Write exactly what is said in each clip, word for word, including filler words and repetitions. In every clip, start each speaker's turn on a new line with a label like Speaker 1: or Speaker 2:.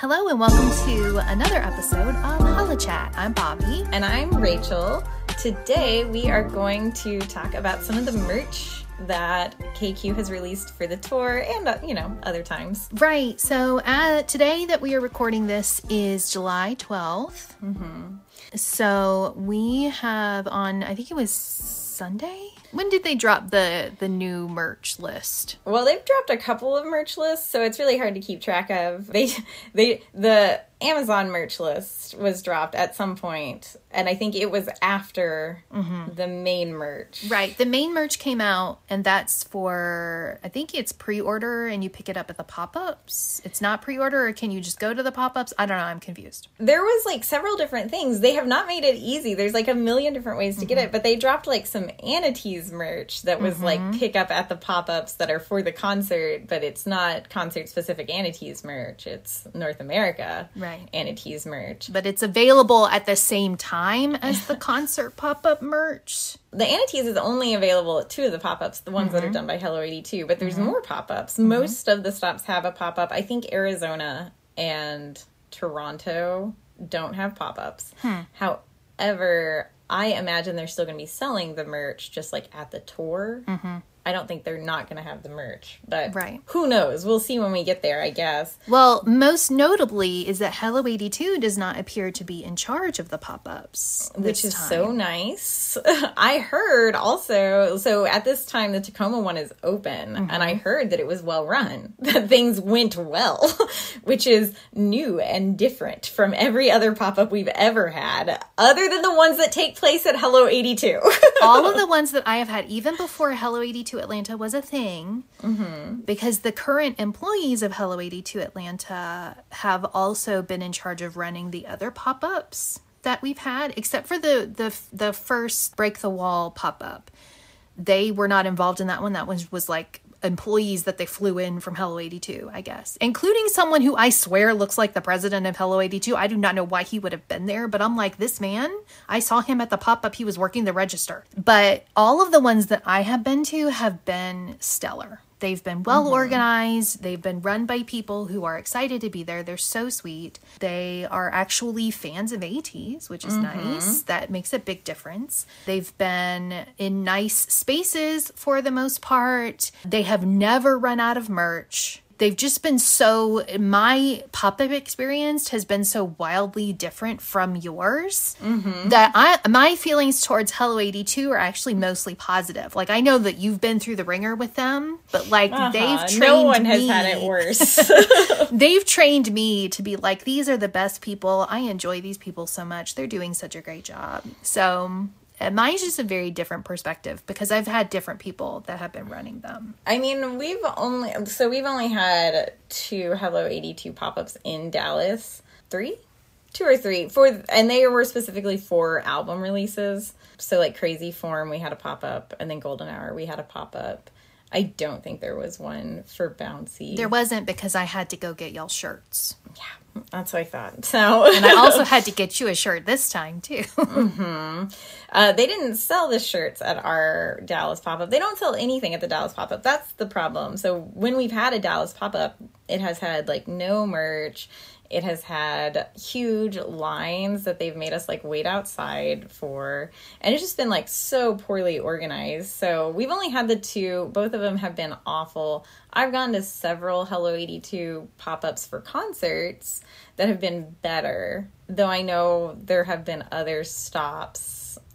Speaker 1: Hello and welcome to another episode of HoloChat. I'm Bobby.
Speaker 2: And I'm Rachel. Today we are going to talk about some of the merch that K Q has released for the tour and, uh, you know, other times.
Speaker 1: Right. So uh, today that we are recording this is July twelfth.
Speaker 2: Mm-hmm.
Speaker 1: So we have on, I think it was Sunday? When did they drop the, the new merch list?
Speaker 2: Well, they've dropped a couple of merch lists, so it's really hard to keep track of. They, they, the Amazon merch list was dropped at some point, and I think it was after mm-hmm. the main merch.
Speaker 1: Right. The main merch came out, and that's for, I think it's pre-order, and you pick it up at the pop-ups. It's not pre-order, or can you just go to the pop-ups? I don't know. I'm confused.
Speaker 2: There was, like, several different things. They have not made it easy. There's, like, a million different ways to mm-hmm. get it, but they dropped, like, some Anities merch that was, mm-hmm. like, pick up at the pop-ups that are for the concert, but it's not concert-specific Anities merch. It's North America.
Speaker 1: Right.
Speaker 2: Anities merch.
Speaker 1: But it's available at the same time as the concert pop-up merch.
Speaker 2: The Anities is only available at two of the pop-ups, the ones mm-hmm. that are done by Hello eighty-two, but there's mm-hmm. more pop-ups. Mm-hmm. Most of the stops have a pop-up. I think Arizona and Toronto don't have pop-ups.
Speaker 1: Hmm.
Speaker 2: However, I imagine they're still going to be selling the merch just like at the tour.
Speaker 1: Mm-hmm.
Speaker 2: I don't think they're not going to have the merch, but
Speaker 1: right.
Speaker 2: who knows? We'll see when we get there, I guess.
Speaker 1: Well, most notably is that Hello eighty-two does not appear to be in charge of the pop-ups,
Speaker 2: which is
Speaker 1: time.
Speaker 2: so nice. I heard also, so at this time, the Tacoma one is open, mm-hmm. and I heard that it was well run, that things went well, which is new and different from every other pop-up we've ever had, other than the ones that take place at Hello eighty-two.
Speaker 1: All of the ones that I have had, even before Hello eighty-two Atlanta was a thing,
Speaker 2: mm-hmm.
Speaker 1: because the current employees of Hello eighty-two Atlanta have also been in charge of running the other pop-ups that we've had, except for the the the first Break the Wall pop-up. They were not involved in that one. That one was like employees that they flew in from Hello eighty-two, I guess, including someone who I swear looks like the president of Hello eighty-two. I do not know why he would have been there, but I'm like, this man, I saw him at the pop-up. He was working the register. But all of the ones that I have been to have been stellar. They've been well mm-hmm. organized. They've been run by people who are excited to be there. They're so sweet. They are actually fans of ATEEZ, which is mm-hmm. nice. That makes a big difference. They've been in nice spaces for the most part. They have never run out of merch. They've just been so, my pop-up experience has been so wildly different from yours
Speaker 2: mm-hmm.
Speaker 1: that I my feelings towards Hello eighty-two are actually mostly positive. Like, I know that you've been through the ringer with them, but like
Speaker 2: uh-huh.
Speaker 1: they've trained
Speaker 2: no one
Speaker 1: me.
Speaker 2: has had it worse.
Speaker 1: They've trained me to be like, these are the best people. I enjoy these people so much. They're doing such a great job. So mine's just a very different perspective because I've had different people that have been running them.
Speaker 2: I mean, we've only, so we've only had two Hello eighty-two pop-ups in Dallas. Three? Two or three. For, and they were specifically for album releases. So like Crazy Form, we had a pop-up, and then Golden Hour, we had a pop-up. I don't think there was one for Bouncy.
Speaker 1: There wasn't because I had to go get y'all shirts.
Speaker 2: Yeah, that's what I thought. So,
Speaker 1: and I also had to get you a shirt this time, too.
Speaker 2: mm-hmm. uh, they didn't sell the shirts at our Dallas pop-up. They don't sell anything at the Dallas pop-up. That's the problem. So when we've had a Dallas pop-up, it has had, like, no merch. It has had huge lines that they've made us, like, wait outside for. And it's just been, like, so poorly organized. So we've only had the two. Both of them have been awful. I've gone to several Hello eighty-two pop-ups for concerts that have been better. Though I know there have been other stops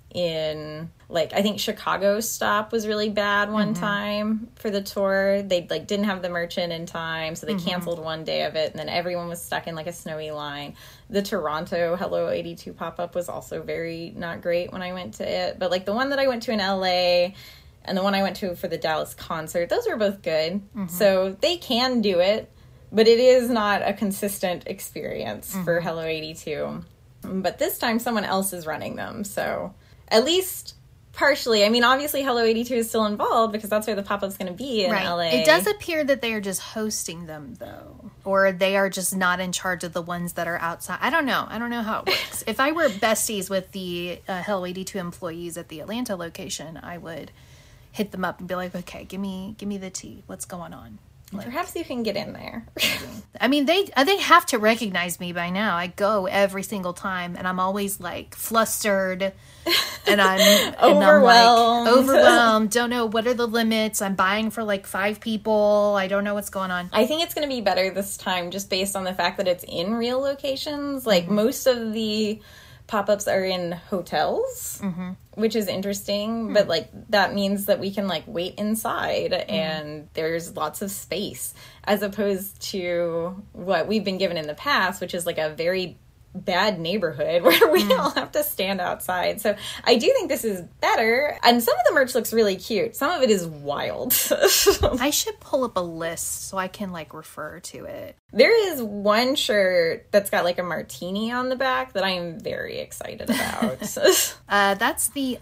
Speaker 2: in, like, I think Chicago stop was really bad one mm-hmm. time for the tour. They, like, didn't have the merch in in time, so they mm-hmm. canceled one day of it, and then everyone was stuck in, like, a snowy line. The Toronto Hello eighty-two pop-up was also very not great when I went to it. But, like, the one that I went to in L A and the one I went to for the Dallas concert, those were both good. Mm-hmm. So they can do it, but it is not a consistent experience mm-hmm. for Hello eighty-two. But this time someone else is running them, so at least partially. I mean, obviously Hello eighty-two is still involved because that's where the pop-up's going to be in
Speaker 1: right.
Speaker 2: L A.
Speaker 1: It does appear that they are just hosting them, though. Or they are just not in charge of the ones that are outside. I don't know. I don't know how it works. If I were besties with the uh, Hello eighty-two employees at the Atlanta location, I would hit them up and be like, okay, give me give me the tea. What's going on? Like,
Speaker 2: perhaps you can get in there.
Speaker 1: I mean, they they have to recognize me by now. I go every single time, and I'm always like flustered, and I'm
Speaker 2: overwhelmed.
Speaker 1: And I'm, like, overwhelmed. Don't know what are the limits. I'm buying for like five people. I don't know what's going on.
Speaker 2: I think it's going to be better this time, just based on the fact that it's in real locations. Like mm-hmm. most of the pop-ups are in hotels, mm-hmm. which is interesting, mm-hmm. but like that means that we can like wait inside mm-hmm. and there's lots of space, as opposed to what we've been given in the past, which is like a very bad neighborhood where we mm. all have to stand outside. So I do think this is better, and some of the merch looks really cute. Some of it is wild.
Speaker 1: I should pull up a list so I can like refer to it.
Speaker 2: There is one shirt that's got like a martini on the back that I am very excited about.
Speaker 1: uh that's the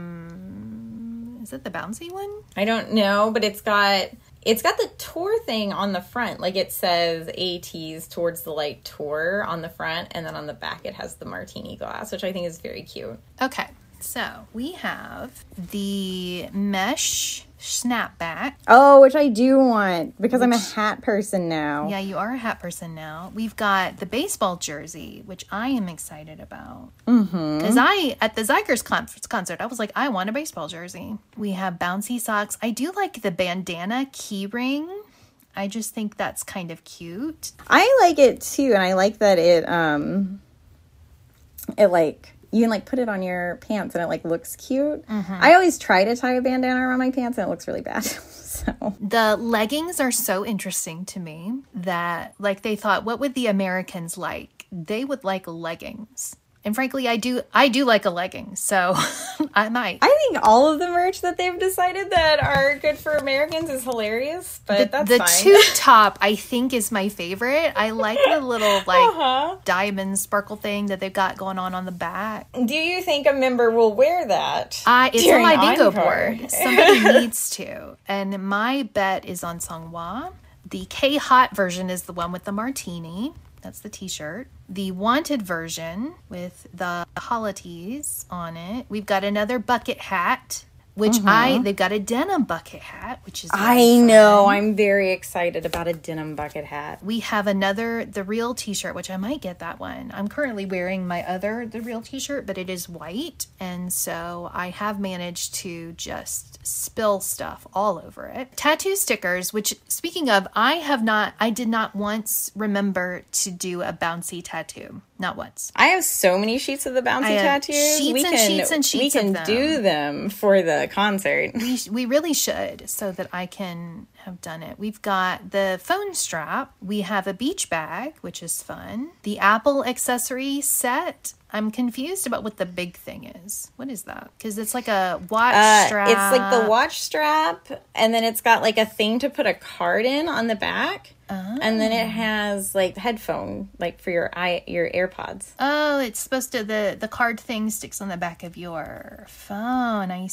Speaker 1: um is it the bouncy one?
Speaker 2: I don't know, but it's got It's got the tour thing on the front. Like it says A T's Towards the Light Tour on the front. And then on the back it has the martini glass, which I think is very cute.
Speaker 1: Okay. So we have the mesh snapback.
Speaker 2: Oh, which I do want because which, I'm a hat person now.
Speaker 1: Yeah, you are a hat person now. We've got the baseball jersey, which I am excited about.
Speaker 2: Mm-hmm.
Speaker 1: Because I, at the Zygers conference concert, I was like, I want a baseball jersey. We have bouncy socks. I do like the bandana key ring. I just think that's kind of cute.
Speaker 2: I like it too, and I like that it, um, it like... You can, like, put it on your pants and it, like, looks cute. Mm-hmm. I always try to tie a bandana around my pants and it looks really bad. So
Speaker 1: the leggings are so interesting to me that, like, they thought, what would the Americans like? They would like leggings. And frankly, I do I do like a legging, so I might.
Speaker 2: I think all of the merch that they've decided that are good for Americans is hilarious, but
Speaker 1: the,
Speaker 2: that's
Speaker 1: the
Speaker 2: fine.
Speaker 1: The tube top, I think, is my favorite. I like the little, like,
Speaker 2: uh-huh.
Speaker 1: diamond sparkle thing that they've got going on on the back.
Speaker 2: Do you think a member will wear that?
Speaker 1: Uh, it's on my bingo
Speaker 2: Encore?
Speaker 1: board. Somebody needs to. And my bet is on Songhua. The K-Hot version is the one with the martini. That's the t-shirt. The Wanted version with the holotees on it. We've got another bucket hat, which mm-hmm. I, they've got a denim bucket hat, which is
Speaker 2: I
Speaker 1: fun.
Speaker 2: know. I'm very excited about a denim bucket hat.
Speaker 1: We have another, the Real t-shirt, which I might get that one. I'm currently wearing my other, the Real t-shirt, but it is white. And so I have managed to just spill stuff all over it. Tattoo stickers, which, speaking of, I have not, I did not once remember to do a bouncy tattoo. Not once.
Speaker 2: I have so many sheets of the bouncy tattoos.
Speaker 1: Sheets
Speaker 2: we
Speaker 1: and
Speaker 2: can,
Speaker 1: sheets and sheets
Speaker 2: We can
Speaker 1: of them.
Speaker 2: do them for the concert.
Speaker 1: We, we really should, so that I can have done it. We've got the phone strap. We have a beach bag, which is fun. The Apple accessory set. I'm confused about what the big thing is. What is that? Because it's like a watch
Speaker 2: uh,
Speaker 1: strap.
Speaker 2: It's like the watch strap, and then it's got like a thing to put a card in on the back. Oh. And then it has like headphone, like for your i your AirPods.
Speaker 1: Oh, it's supposed to, the the card thing sticks on the back of your phone. I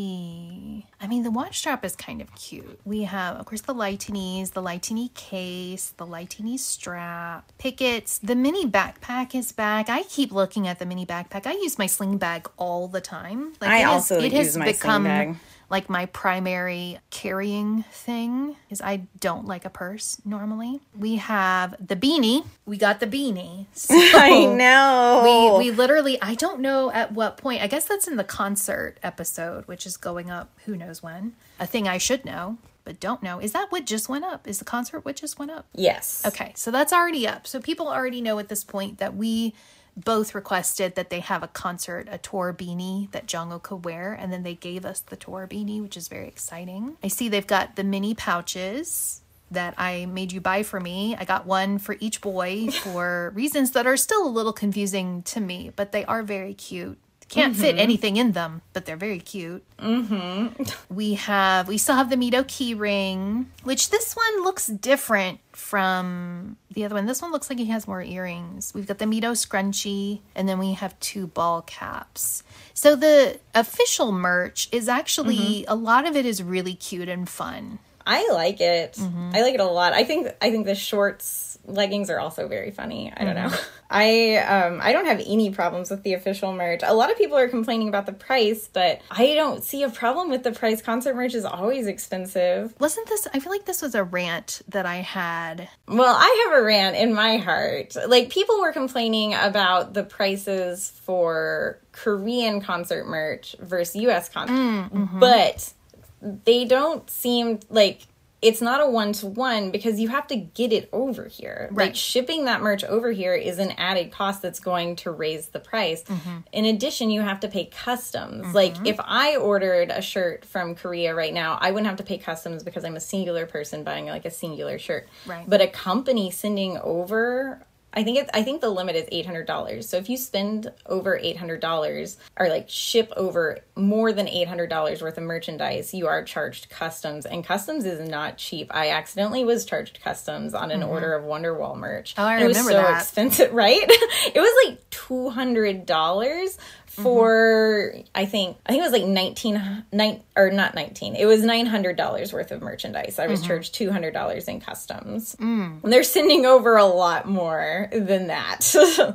Speaker 1: see. I mean, the watch strap is kind of cute. We have, of course, the Lightinies, the Lightini case, the Lightini strap, pickets. The mini backpack is back. I keep looking at the mini backpack. I use my sling bag all the time. Like,
Speaker 2: I
Speaker 1: it
Speaker 2: also
Speaker 1: has, it
Speaker 2: use
Speaker 1: has
Speaker 2: my
Speaker 1: become
Speaker 2: sling bag.
Speaker 1: Like my primary carrying thing, is I don't like a purse normally. We have the beanie. We got the beanie. So
Speaker 2: I know.
Speaker 1: We we literally, I don't know at what point. I guess that's in the concert episode, which is going up who knows when. A thing I should know, but don't know. Is that what just went up? Is the concert what just went up?
Speaker 2: Yes.
Speaker 1: Okay, so that's already up. So people already know at this point that we both requested that they have a concert, a tour beanie that Jungkook could wear, and then they gave us the tour beanie, which is very exciting. I see they've got the mini pouches that I made you buy for me. I got one for each boy for reasons that are still a little confusing to me, but they are very cute. Can't mm-hmm. fit anything in them, but they're very cute.
Speaker 2: Mm-hmm.
Speaker 1: We have, we still have the Mito key ring, which this one looks different from the other one. This one looks like he has more earrings. We've got the Mito scrunchie, and then we have two ball caps. So the official merch is actually, mm-hmm. a lot of it is really cute and fun.
Speaker 2: I like it. Mm-hmm. I like it a lot. I think I think the shorts, leggings are also very funny. I don't mm-hmm. know. I um I don't have any problems with the official merch. A lot of people are complaining about the price, but I don't see a problem with the price. Concert merch is always expensive.
Speaker 1: Wasn't this, I feel like this was a rant that I had.
Speaker 2: Well, I have a rant in my heart. Like, people were complaining about the prices for Korean concert merch versus U S concert. Mm-hmm. But they don't seem like, it's not a one-to-one because you have to get it over here. Right. Like, shipping that merch over here is an added cost that's going to raise the price. Mm-hmm. In addition, you have to pay customs. Mm-hmm. Like, if I ordered a shirt from Korea right now, I wouldn't have to pay customs because I'm a singular person buying, like, a singular shirt.
Speaker 1: Right.
Speaker 2: But a company sending over... I think it, I think the limit is eight hundred dollars. So if you spend over eight hundred dollars or like ship over more than eight hundred dollars worth of merchandise, you are charged customs. And customs is not cheap. I accidentally was charged customs on an mm-hmm. order of Wonderwall merch.
Speaker 1: Oh, I
Speaker 2: it
Speaker 1: remember
Speaker 2: was so
Speaker 1: that.
Speaker 2: expensive, right? It was like two hundred dollars for, mm-hmm. I think, I think it was like nineteen, nine, or not nineteen. It was nine hundred dollars worth of merchandise. I was mm-hmm. charged two hundred dollars in customs. Mm. And they're sending over a lot more than that.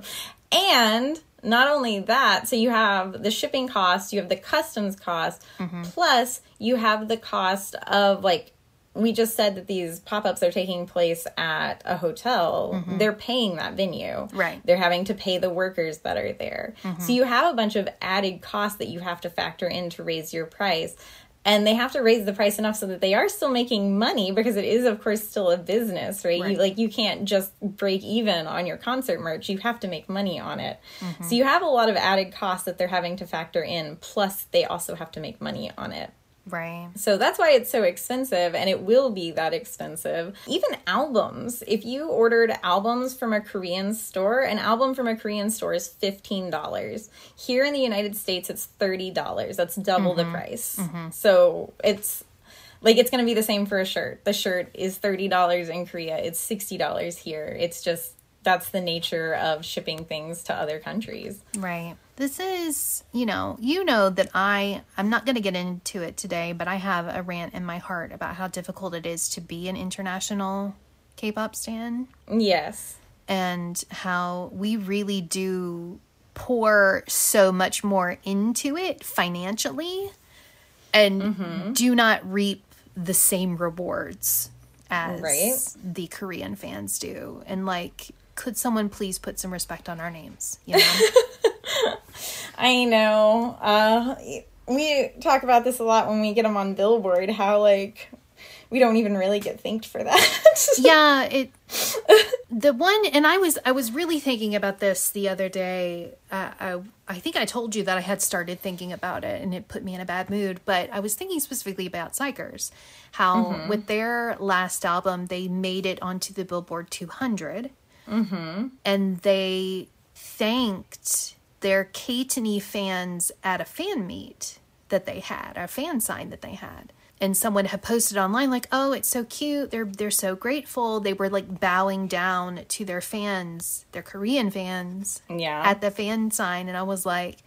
Speaker 2: And not only that, so you have the shipping cost, you have the customs cost, mm-hmm. plus you have the cost of, like, we just said that these pop-ups are taking place at a hotel. Mm-hmm. They're paying that venue.
Speaker 1: Right.
Speaker 2: They're having to pay the workers that are there. Mm-hmm. So you have a bunch of added costs that you have to factor in to raise your price. And they have to raise the price enough so that they are still making money, because it is, of course, still a business, right? right. You, like, you can't just break even on your concert merch. You have to make money on it. Mm-hmm. So you have a lot of added costs that they're having to factor in. Plus, they also have to make money on it.
Speaker 1: Right.
Speaker 2: So that's why it's so expensive, and it will be that expensive. Even albums. If you ordered albums from a Korean store, an album from a Korean store is fifteen dollars. Here in the United States, it's thirty dollars. That's double mm-hmm. the price. Mm-hmm. So it's like, it's going to be the same for a shirt. The shirt is thirty dollars in Korea. It's sixty dollars here. It's just, that's the nature of shipping things to other countries.
Speaker 1: Right. This is, you know, you know that I, I'm not going to get into it today, but I have a rant in my heart about how difficult it is to be an international K-pop stan.
Speaker 2: Yes.
Speaker 1: And how we really do pour so much more into it financially and mm-hmm. do not reap the same rewards as right. the Korean fans do. And, like, could someone please put some respect on our names, you know?
Speaker 2: I know. Uh, we talk about this a lot when we get them on Billboard, how, like, we don't even really get thanked for that.
Speaker 1: Yeah, it, the one, and I was, I was really thinking about this the other day. Uh, I, I think I told you that I had started thinking about it, and it put me in a bad mood, but I was thinking specifically about Psychers, how mm-hmm. with their last album, they made it onto the Billboard two hundred, mm-hmm. and they thanked their K-T-N fans at a fan meet that they had, a fan sign that they had. And someone had posted online like, oh, it's so cute. They're they're so grateful. They were like bowing down to their fans, their Korean fans
Speaker 2: yeah.
Speaker 1: at the fan sign. And I was like,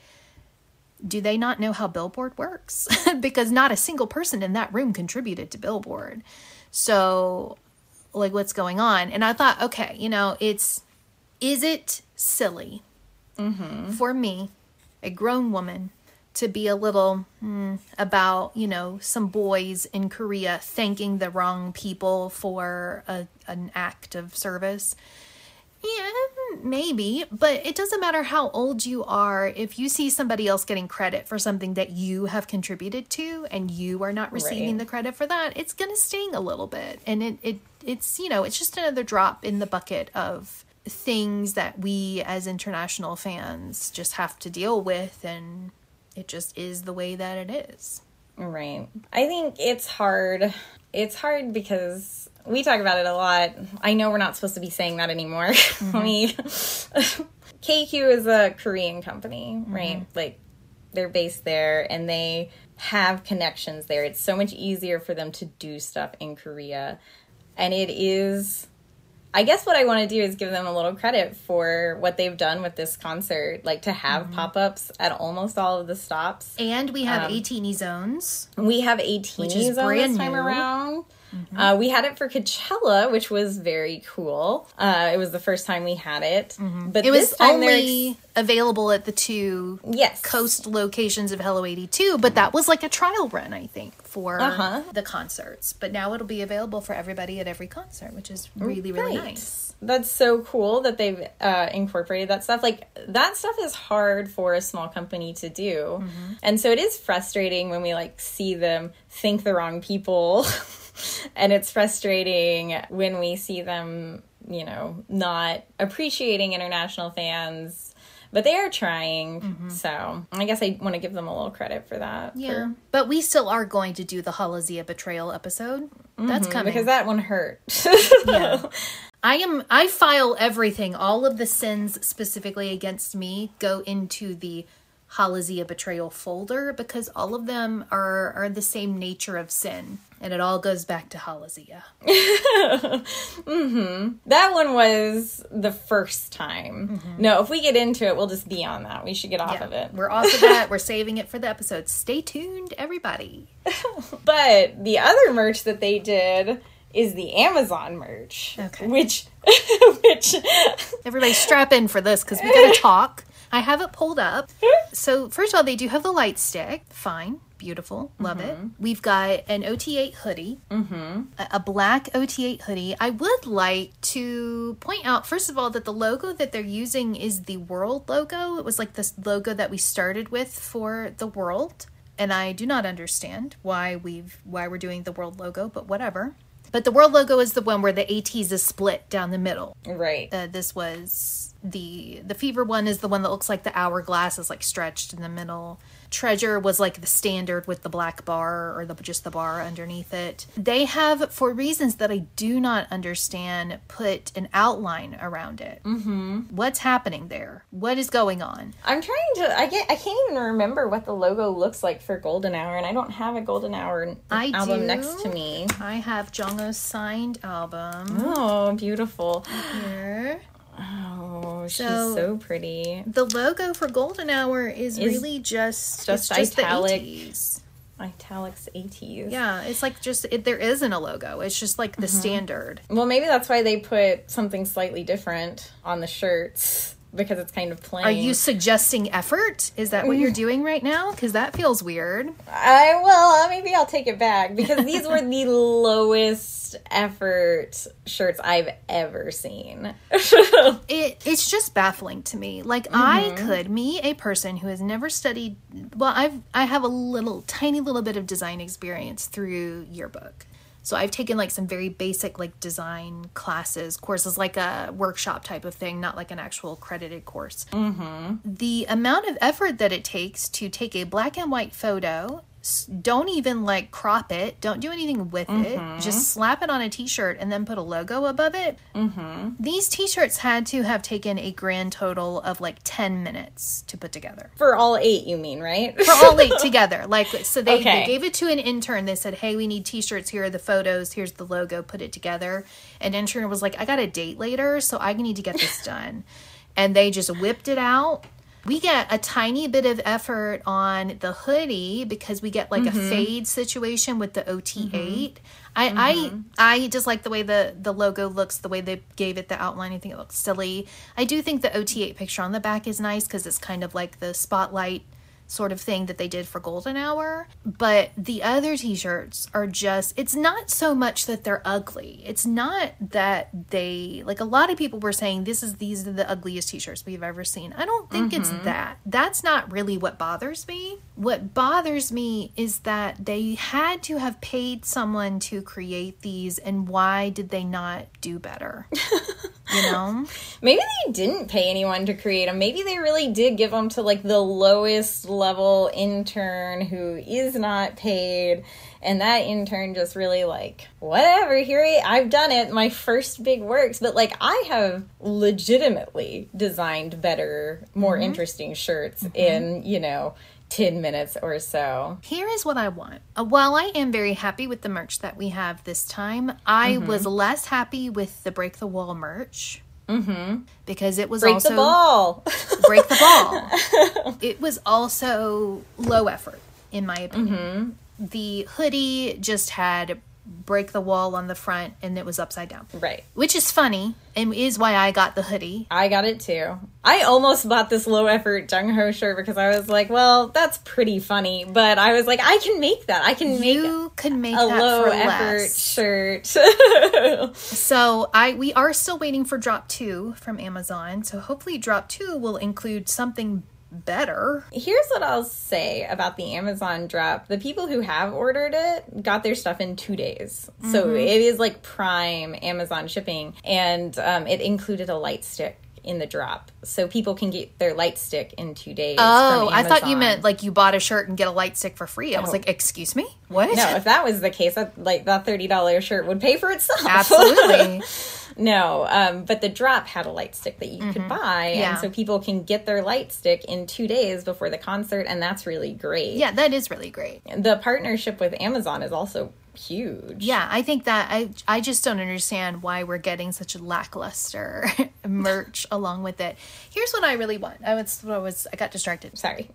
Speaker 1: do they not know how Billboard works? Because not a single person in that room contributed to Billboard. So, like, what's going on? And I thought, okay, you know, it's, is it silly mm-hmm. for me, a grown woman, to be a little mm, about, you know, some boys in Korea thanking the wrong people for a, an act of service? Yeah, maybe, but it doesn't matter how old you are. If you see somebody else getting credit for something that you have contributed to and you are not receiving right. the credit for that, it's going to sting a little bit. And it, it it's, you know, it's just another drop in the bucket of things that we as international fans just have to deal with, and it just is the way that it is.
Speaker 2: Right. I think it's hard. It's hard because we talk about it a lot. I know we're not supposed to be saying that anymore. Mm-hmm. we K Q is a Korean company, mm-hmm. right? Like, they're based there and they have connections there. It's so much easier for them to do stuff in Korea. And it is, I guess what I want to do is give them a little credit for what they've done with this concert, like to have mm-hmm. pop-ups at almost all of the stops.
Speaker 1: And we have um, A-Teeny zones.
Speaker 2: We have A-Teeny zones this time new. around. Mm-hmm. Uh, we had it for Coachella, which was very cool. Uh, it was the first time we had it. Mm-hmm. But
Speaker 1: it was
Speaker 2: this time
Speaker 1: only ex- available at the two
Speaker 2: yes.
Speaker 1: coast locations of Hello eighty-two, but that was like a trial run, I think, for
Speaker 2: uh-huh.
Speaker 1: the concerts. But now it'll be available for everybody at every concert, which is really, really
Speaker 2: right.
Speaker 1: nice.
Speaker 2: That's so cool that they've uh, incorporated that stuff. Like, that stuff is hard for a small company to do. Mm-hmm. And so it is frustrating when we, like, see them thank the wrong people. And it's frustrating when we see them, you know, not appreciating international fans. But they are trying, mm-hmm. so I guess I want to give them a little credit for that.
Speaker 1: Yeah,
Speaker 2: for...
Speaker 1: but we still are going to do the Halazia betrayal episode. Mm-hmm, That's coming.
Speaker 2: Because that one hurt.
Speaker 1: Yeah. I am. I file everything. All of the sins specifically against me go into the Halazia betrayal folder because all of them are, are the same nature of sin. And it all goes back to Halazia.
Speaker 2: mm-hmm. That one was the first time. Mm-hmm. No, if we get into it, we'll just be on that. We should get off
Speaker 1: yeah,
Speaker 2: of it.
Speaker 1: We're off of that. We're saving it for the episode. Stay tuned, everybody.
Speaker 2: But the other merch that they did is the Amazon merch.
Speaker 1: Okay.
Speaker 2: Which, which...
Speaker 1: Everybody strap in for this because we got to talk. I have it pulled up. So first of all, they do have the light stick. Fine. Beautiful. Love mm-hmm. it. We've got an O T eight hoodie. Mm-hmm. A, a black O T eight hoodie. I would like to point out, first of all, that the logo that they're using is the World logo. It was like this logo that we started with for the World. And I do not understand why we've why we're doing the World logo, but whatever. But the World logo is the one where the ATs is split down the middle.
Speaker 2: Right.
Speaker 1: Uh, this was the the Fever one is the one that looks like the hourglass is like stretched in the middle. Treasure was like the standard with the black bar or the just the bar underneath it. They have, for reasons that I do not understand, put an outline around it. Mm-hmm. What's happening there? What is going on?
Speaker 2: I'm trying to, I get, I can't even remember what the logo looks like for Golden Hour, and I don't have a Golden Hour
Speaker 1: I
Speaker 2: album
Speaker 1: do.
Speaker 2: next to me.
Speaker 1: I have Jongho's signed album.
Speaker 2: Oh, beautiful.
Speaker 1: Here.
Speaker 2: Oh, she's
Speaker 1: so,
Speaker 2: so pretty.
Speaker 1: The logo for Golden Hour is, is really just
Speaker 2: just,
Speaker 1: it's just
Speaker 2: italic,
Speaker 1: the ATs.
Speaker 2: Italics ATs.
Speaker 1: Yeah, it's like just it, there isn't a logo. It's just like the mm-hmm. standard.
Speaker 2: Well, maybe that's why they put something slightly different on the shirts. Because it's kind of plain.
Speaker 1: Are you suggesting effort? Is that what you're doing right now? Because that feels weird.
Speaker 2: I well, maybe I'll take it back. Because these were the lowest effort shirts I've ever seen.
Speaker 1: it It's just baffling to me. Like, mm-hmm. I could, me, a person who has never studied... Well, I've I have a little, tiny little bit of design experience through Yearbook. So I've taken like some very basic like design classes, courses, like a workshop type of thing, not like an actual accredited course. Mm-hmm. The amount of effort that it takes to take a black and white photo, don't even like crop it, don't do anything with mm-hmm. it, just slap it on a t-shirt and then put a logo above it. Mm-hmm. These t-shirts had to have taken a grand total of like ten minutes to put together.
Speaker 2: For all eight, you mean, right?
Speaker 1: For all eight together. Like, so they,
Speaker 2: okay.
Speaker 1: they gave it to an intern. They said, hey, we need t-shirts. Here are the photos. Here's the logo. Put it together. And intern was like, I got a date later, so I need to get this done. And they just whipped it out. We get a tiny bit of effort on the hoodie because we get like mm-hmm. a fade situation with the O T eight. Mm-hmm. I, mm-hmm. I I just like the way the, the logo looks, the way they gave it the outline. I think it looks silly. I do think the O T eight picture on the back is nice because it's kind of like the spotlight sort of thing that they did for Golden Hour. But the other t-shirts are just, it's not so much that they're ugly. It's not that they, like a lot of people were saying, this is, these are the ugliest t-shirts we've ever seen. I don't think mm-hmm. it's that. That's not really what bothers me. What bothers me is that they had to have paid someone to create these, and why did they not do better? You know?
Speaker 2: Maybe they didn't pay anyone to create them. Maybe they really did give them to like the lowest level intern who is not paid, and that intern just really like, whatever, here I, I've done it, my first big works. But like, I have legitimately designed better, more mm-hmm. interesting shirts mm-hmm. in, you know, ten minutes or so.
Speaker 1: Here is what I want. Uh, while I am very happy with the merch that we have this time, I mm-hmm. was less happy with the Break the Wall merch. Mm-hmm. Because it was
Speaker 2: break
Speaker 1: also...
Speaker 2: Break the ball!
Speaker 1: Break the ball. It was also low effort, in my opinion. Mm-hmm. The hoodie just had break the wall on the front and it was upside down.
Speaker 2: Right.
Speaker 1: Which is funny and is why I got the hoodie.
Speaker 2: I got it too. I almost bought this low effort Jung Ho shirt because I was like, well, that's pretty funny. But I was like, I can make that. I can make
Speaker 1: You could make
Speaker 2: a
Speaker 1: that
Speaker 2: low
Speaker 1: for
Speaker 2: effort
Speaker 1: less.
Speaker 2: shirt.
Speaker 1: So I we are still waiting for drop two from Amazon. So hopefully drop two will include something better.
Speaker 2: Here's what I'll say about the Amazon drop. The people who have ordered it got their stuff in two days. Mm-hmm. So it is like prime Amazon shipping. And um, it included a light stick in the drop. So people can get their light stick in two days.
Speaker 1: Oh,
Speaker 2: from
Speaker 1: I thought you
Speaker 2: Amazon.
Speaker 1: meant like you bought a shirt and get a light stick for free. I was
Speaker 2: Oh.
Speaker 1: like, excuse me? What?
Speaker 2: No, if that was the case, that, like that thirty dollars shirt would pay for itself.
Speaker 1: Absolutely.
Speaker 2: No, um, but the drop had a light stick that you mm-hmm. could buy.
Speaker 1: Yeah.
Speaker 2: And so people can get their light stick in two days before the concert. And that's really great.
Speaker 1: Yeah, that is really great.
Speaker 2: The partnership with Amazon is also huge.
Speaker 1: Yeah, I think that I I just don't understand why we're getting such lackluster merch along with it. Here's what I really want. I was what I was I got distracted.
Speaker 2: Sorry.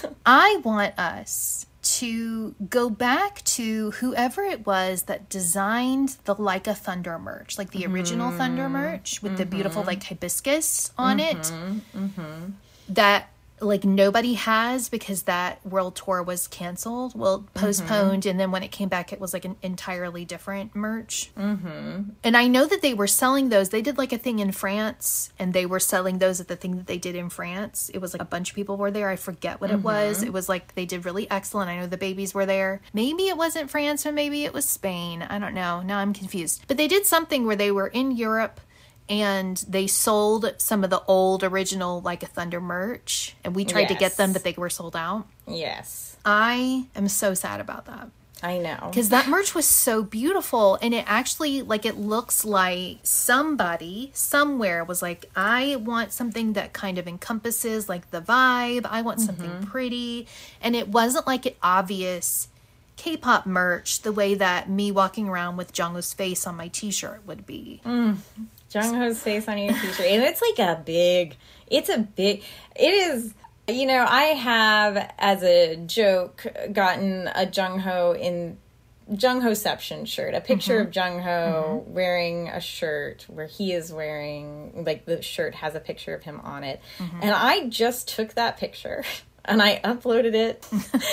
Speaker 1: I want us to go back to whoever it was that designed the Like a Thunder merch, like the original mm-hmm. Thunder merch with mm-hmm. the beautiful like hibiscus on mm-hmm. it. Mm-hmm. That like nobody has because that world tour was canceled, well, postponed, mm-hmm. and then when it came back, it was like an entirely different merch. Mm-hmm. And I know that they were selling those. They did like a thing in France, and they were selling those at the thing that they did in France. It was like a bunch of people were there. I forget what mm-hmm. it was. It was like they did really excellent. I know the babies were there. Maybe it wasn't France, or maybe it was Spain. I don't know. Now I'm confused. But they did something where they were in Europe, and they sold some of the old original Like a Thunder merch, and we tried yes. to get them, but they were sold out.
Speaker 2: Yes.
Speaker 1: I am so sad about that.
Speaker 2: I know.
Speaker 1: Because that merch was so beautiful, and it actually, like, it looks like somebody somewhere was like, I want something that kind of encompasses, like, the vibe. I want something mm-hmm. pretty. And it wasn't, like, an obvious K-pop merch the way that me walking around with Jungkook's face on my t-shirt would be.
Speaker 2: Mm. Jungkook's face on your t-shirt. And it's like a big, it's a big, it is, you know, I have, as a joke, gotten a Jungho in, Junghoception shirt. A picture mm-hmm. of Jungho mm-hmm. wearing a shirt where he is wearing, like the shirt has a picture of him on it. Mm-hmm. And I just took that picture and I uploaded it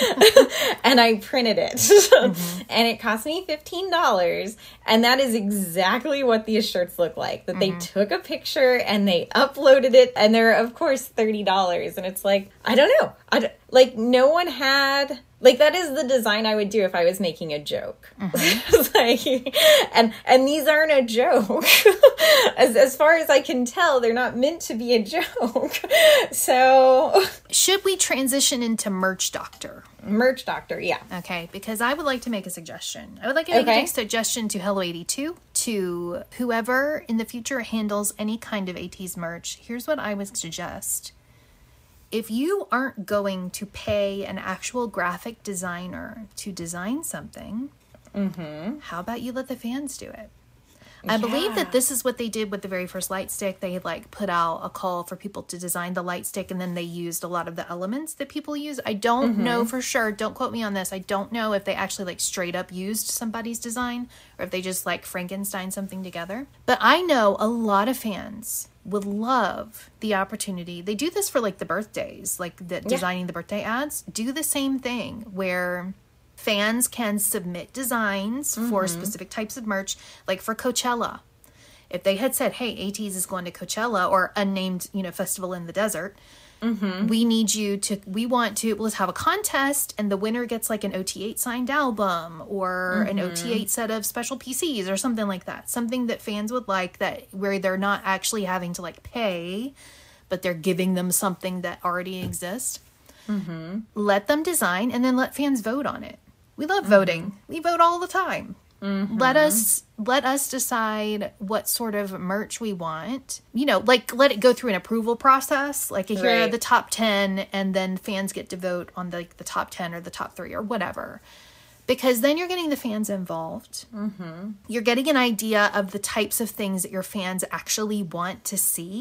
Speaker 2: and I printed it mm-hmm. and it cost me fifteen dollars, and that is exactly what these shirts look like, that mm-hmm. they took a picture and they uploaded it, and they're of course thirty dollars, and it's like, I don't know, I don't, like no one had, like that is the design I would do if I was making a joke. Mm-hmm. like, and and these aren't a joke. as as far as I can tell, they're not meant to be a joke. So
Speaker 1: should we transition into Merch Doctor?
Speaker 2: Merch Doctor, yeah.
Speaker 1: Okay, because I would like to make a suggestion. I would like to make
Speaker 2: okay.
Speaker 1: a suggestion to Hello eighty-two, to whoever in the future handles any kind of ATEEZ merch. Here's what I would suggest. If you aren't going to pay an actual graphic designer to design something, mm-hmm. how about you let the fans do it? I yeah. believe that this is what they did with the very first light stick. They like put out a call for people to design the light stick, and then they used a lot of the elements that people use. I don't mm-hmm. know for sure. Don't quote me on this. I don't know if they actually like straight up used somebody's design or if they just like Frankenstein something together. But I know a lot of fans would love the opportunity. They do this for like the birthdays, like the yeah. designing the birthday ads. Do the same thing where fans can submit designs mm-hmm. for specific types of merch, like for Coachella. If they had said, hey, ATEEZ is going to Coachella or unnamed, you know, festival in the desert, mm-hmm. we need you to, we want to, let's have a contest, and the winner gets like an O T eight signed album or mm-hmm. an O T eight set of special P Cs or something like that. Something that fans would like, that where they're not actually having to like pay, but they're giving them something that already exists. Mm-hmm. Let them design and then let fans vote on it. We love mm-hmm. voting. We vote all the time. Mm-hmm. Let us let us decide what sort of merch we want. You know, like let it go through an approval process. Like here right. are the top ten, and then fans get to vote on the, like the top ten or the top three or whatever. Because then you're getting the fans involved. Mm-hmm. You're getting an idea of the types of things that your fans actually want to see.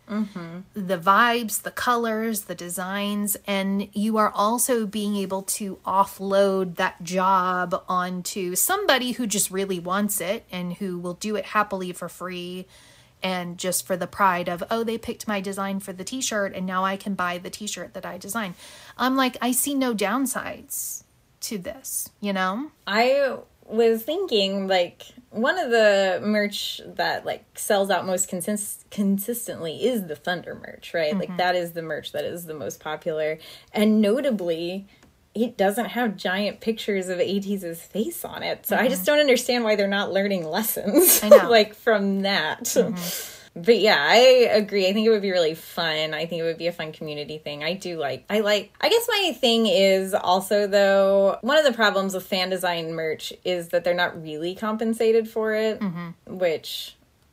Speaker 1: mm-hmm. the vibes, the colors, the designs, and you are also being able to offload that job onto somebody who just really wants it and who will do it happily for free and just for the pride of, oh, they picked my design for the t-shirt and now I can buy the t-shirt that I designed. I'm like, I see no downsides to this, you know?
Speaker 2: I was thinking, like, one of the merch that, like, sells out most consist- consistently is the Thunder merch, right? Mm-hmm. Like, that is the merch that is the most popular. And notably, it doesn't have giant pictures of ATEEZ's face on it. So mm-hmm. I just don't understand why they're not learning lessons
Speaker 1: I know.
Speaker 2: like from that. Mm-hmm. But yeah, I agree. I think it would be really fun. I think it would be a fun community thing. I do like, I like, I guess my thing is also though, one of the problems with fan design merch is that they're not really compensated for it, mm-hmm. which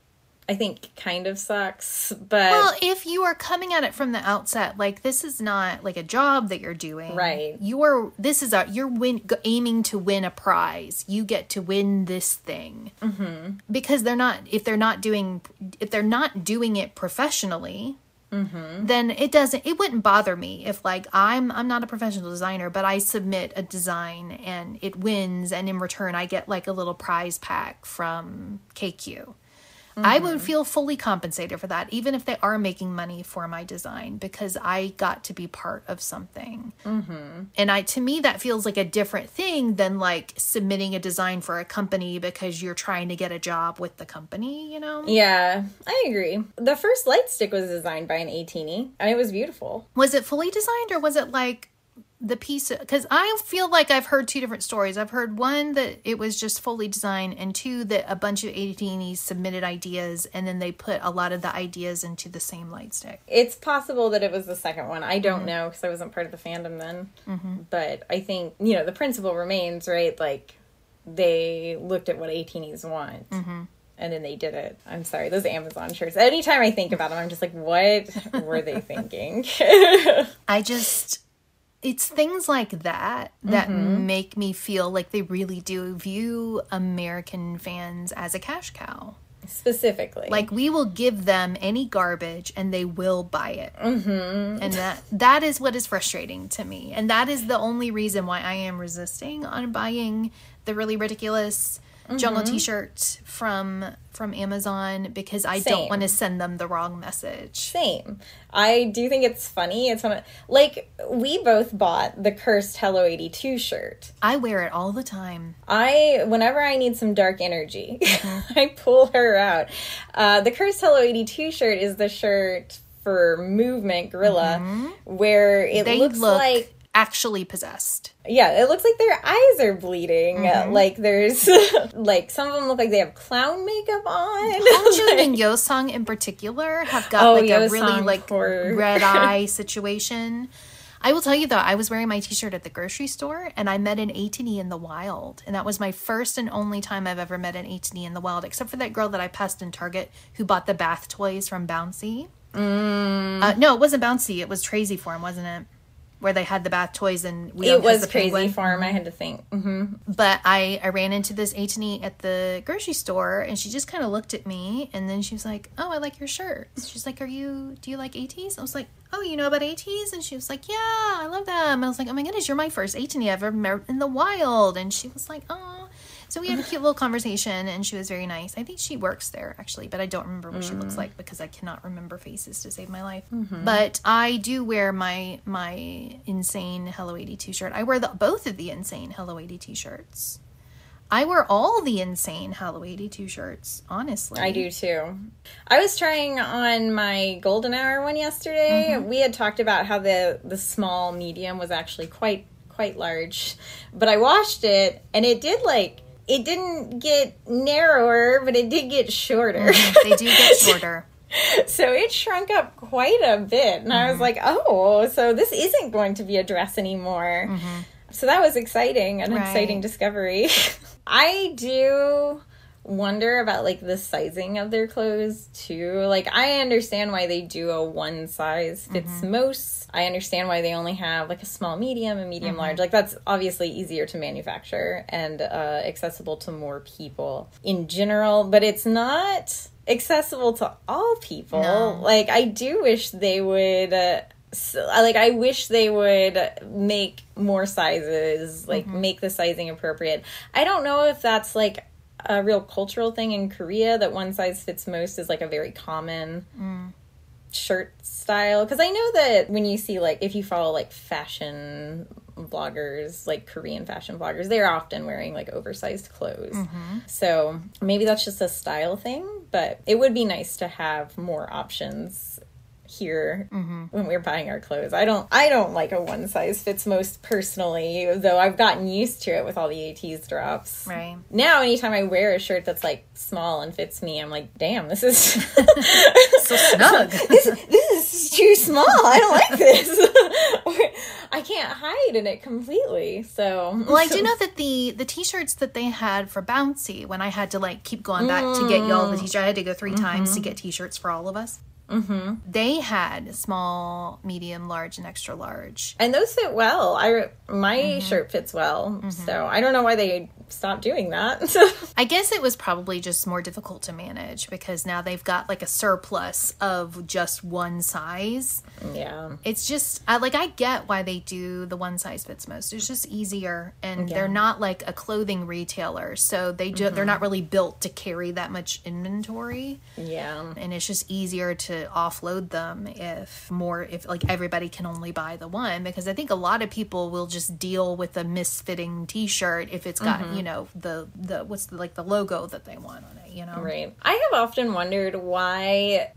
Speaker 2: I think kind of sucks, but...
Speaker 1: Well, if you are coming at it from the outset, like, this is not, like, a job that you're doing.
Speaker 2: Right.
Speaker 1: You're, this is a, you're win, aiming to win a prize. You get to win this thing. Mm-hmm. Because they're not, if they're not doing, if they're not doing it professionally, mm-hmm. then it doesn't, it wouldn't bother me if, like, I'm, I'm not a professional designer, but I submit a design and it wins, and in return I get, like, a little prize pack from K Q. Mm-hmm. I would feel fully compensated for that, even if they are making money for my design, because I got to be part of something. Mm-hmm. And I, to me, that feels like a different thing than like submitting a design for a company because you're trying to get a job with the company, you know?
Speaker 2: Yeah, I agree. The first light stick was designed by an ATEEZ, and it was beautiful.
Speaker 1: Was it fully designed, or was it like the piece? Because I feel like I've heard two different stories. I've heard one that it was just fully designed, and two that a bunch of ATEEZ submitted ideas and then they put a lot of the ideas into the same light stick.
Speaker 2: It's possible that it was the second one. I don't mm-hmm. know, because I wasn't part of the fandom then. Mm-hmm. But I think, you know, the principle remains, right? Like, they looked at what ATEEZ want. Mm-hmm. And then they did it. I'm sorry, those Amazon shirts. Anytime I think about them, I'm just like, what were they thinking?
Speaker 1: I just... It's things like that that mm-hmm. make me feel like they really do view American fans as a cash cow.
Speaker 2: Specifically.
Speaker 1: Like, we will give them any garbage and they will buy it. Mm-hmm. And that that is what is frustrating to me. And that is the only reason why I am resisting on buying the really ridiculous mm-hmm. Jungle t-shirt from from Amazon, because I Same. don't want to send them the wrong message.
Speaker 2: Same. I do think it's funny. It's one of, like, we both bought the Cursed Hello eighty-two shirt.
Speaker 1: I wear it all the time.
Speaker 2: I, whenever I need some dark energy, mm-hmm. I pull her out. Uh, the Cursed Hello eighty-two shirt is the shirt for Movement Gorilla, mm-hmm. where it
Speaker 1: they
Speaker 2: looks
Speaker 1: look
Speaker 2: like
Speaker 1: actually possessed.
Speaker 2: Yeah, it looks like their eyes are bleeding. Mm-hmm. Like, there's, like, some of them look like they have clown makeup on.
Speaker 1: Hongjoong
Speaker 2: like,
Speaker 1: and Yeosang in particular have got,
Speaker 2: oh,
Speaker 1: like,
Speaker 2: Yeosang
Speaker 1: a really, like,
Speaker 2: for...
Speaker 1: red eye situation. I will tell you, though, I was wearing my t-shirt at the grocery store, and I met an ATEEZ in the wild. And that was my first and only time I've ever met an ATEEZ in the wild, except for that girl that I passed in Target who bought the bath toys from Bouncy. Mm. Uh, no, it wasn't Bouncy. It was Crazy Form, wasn't it? Where they had the bath toys and we
Speaker 2: it was Crazy Farm. I had to think.
Speaker 1: Mm-hmm. But I, I ran into this ATEEZ at the grocery store, and she just kind of looked at me, and then she was like, "Oh, I like your shirts." She's like, "Are you? Do you like ATEEZ?" I was like, "Oh, you know about ATEEZ?" And she was like, "Yeah, I love them." And I was like, "Oh my goodness, you're my first ATEEZ I've ever met in the wild." And she was like, "Oh." So we had a cute little conversation, and she was very nice. I think she works there, actually, but I don't remember what mm. she looks like because I cannot remember faces to save my life. Mm-hmm. But I do wear my my insane Hello eighty-two shirt. I wear the, both of the insane Hello eighty-two shirts. I wear all the insane Hello eighty-two shirts, honestly.
Speaker 2: I do, too. I was trying on my Golden Hour one yesterday. Mm-hmm. We had talked about how the, the small medium was actually quite, quite large. But I washed it, and it did, like... It didn't get narrower, but it did get shorter.
Speaker 1: Mm-hmm. They do get shorter.
Speaker 2: So it shrunk up quite a bit. And mm-hmm. I was like, oh, so this isn't going to be a dress anymore. Mm-hmm. So that was exciting, an right. exciting discovery. I do wonder about, like, the sizing of their clothes, too. Like, I understand why they do a one size fits mm-hmm. most. I understand why they only have, like, a small medium and medium mm-hmm. large. Like, that's obviously easier to manufacture and uh, accessible to more people in general. But it's not... accessible to all people.
Speaker 1: No.
Speaker 2: Like, I do wish they would, uh, so, like, I wish they would make more sizes, like, mm-hmm. make the sizing appropriate. I don't know if that's, like, a real cultural thing in Korea, that one size fits most is, like, a very common mm. shirt style. Because I know that when you see, like, if you follow, like, fashion bloggers, like Korean fashion bloggers, they're often wearing, like, oversized clothes. Mm-hmm. So maybe that's just a style thing, but it would be nice to have more options here mm-hmm. when we're buying our clothes. I don't I don't like a one size fits most personally, though I've gotten used to it with all the ATEEZ drops.
Speaker 1: Right.
Speaker 2: Now anytime I wear a shirt that's like small and fits me, I'm like, damn, this is
Speaker 1: so snug.
Speaker 2: this, this is too small. I don't like this. I can't hide in it completely. So
Speaker 1: well, I do know that the the t-shirts that they had for Bouncy, when I had to like keep going back mm. to get y'all the t-shirt, I had to go three mm-hmm. times to get t-shirts for all of us. Mm-hmm. They had small, medium, large, and extra large,
Speaker 2: and those fit well. I my mm-hmm. shirt fits well, mm-hmm. so I don't know why they stopped doing that.
Speaker 1: I guess it was probably just more difficult to manage because now they've got like a surplus of just one size.
Speaker 2: Yeah,
Speaker 1: it's just I like I get why they do the one size fits most. It's just easier, and
Speaker 2: yeah.
Speaker 1: they're not like a clothing retailer, so they do, mm-hmm. they're not really built to carry that much inventory.
Speaker 2: Yeah,
Speaker 1: and it's just easier to offload them if more if like everybody can only buy the one, because I think a lot of people will just deal with a misfitting t-shirt if it's got mm-hmm. you know the the what's the, like the logo that they want on it, you know.
Speaker 2: Right. I have often wondered why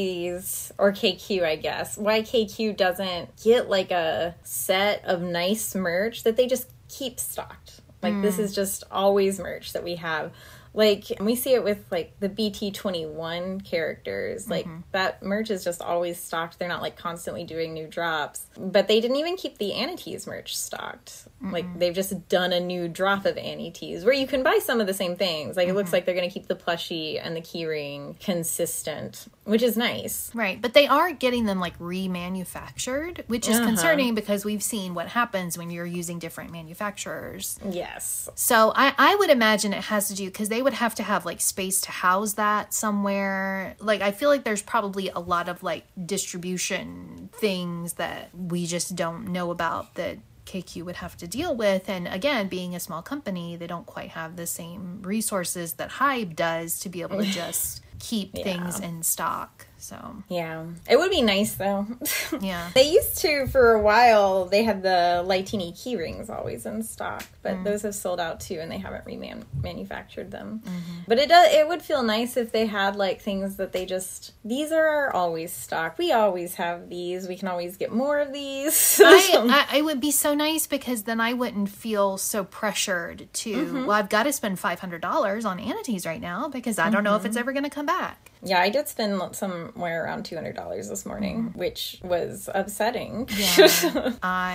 Speaker 2: ATEEZ or K Q, I guess, why K Q doesn't get like a set of nice merch that they just keep stocked. Like mm. this is just always merch that we have. Like, we see it with, like, the B T twenty-one characters. Like, mm-hmm. that merch is just always stocked. They're not, like, constantly doing new drops. But they didn't even keep the AniTeEZ merch stocked. Mm-hmm. Like, they've just done a new drop of AniTeEZ where you can buy some of the same things. Like, mm-hmm. it looks like they're going to keep the plushie and the keyring consistent, which is nice.
Speaker 1: Right. But they are getting them, like, remanufactured, which is uh-huh. concerning because we've seen what happens when you're using different manufacturers.
Speaker 2: Yes.
Speaker 1: So I, I would imagine it has to do, because they would have to have like space to house that somewhere. Like I feel like there's probably a lot of like distribution things that we just don't know about that K Q would have to deal with. And again, being a small company, they don't quite have the same resources that Hybe does to be able to just keep yeah. things in stock. So
Speaker 2: yeah, it would be nice though.
Speaker 1: Yeah,
Speaker 2: they used to for a while. They had the Lightini key rings always in stock, but mm. those have sold out too, and they haven't remanufactured them. Mm-hmm. But it does. It would feel nice if they had like things that they just these are always stocked. We always have these. We can always get more of these.
Speaker 1: I, I it would be so nice because then I wouldn't feel so pressured to. Mm-hmm. Well, I've got to spend five hundred dollars on AniTeEZ right now because I don't mm-hmm. know if it's ever going to come back.
Speaker 2: Yeah, I did spend somewhere around two hundred dollars this morning, mm. which was upsetting.
Speaker 1: Yeah.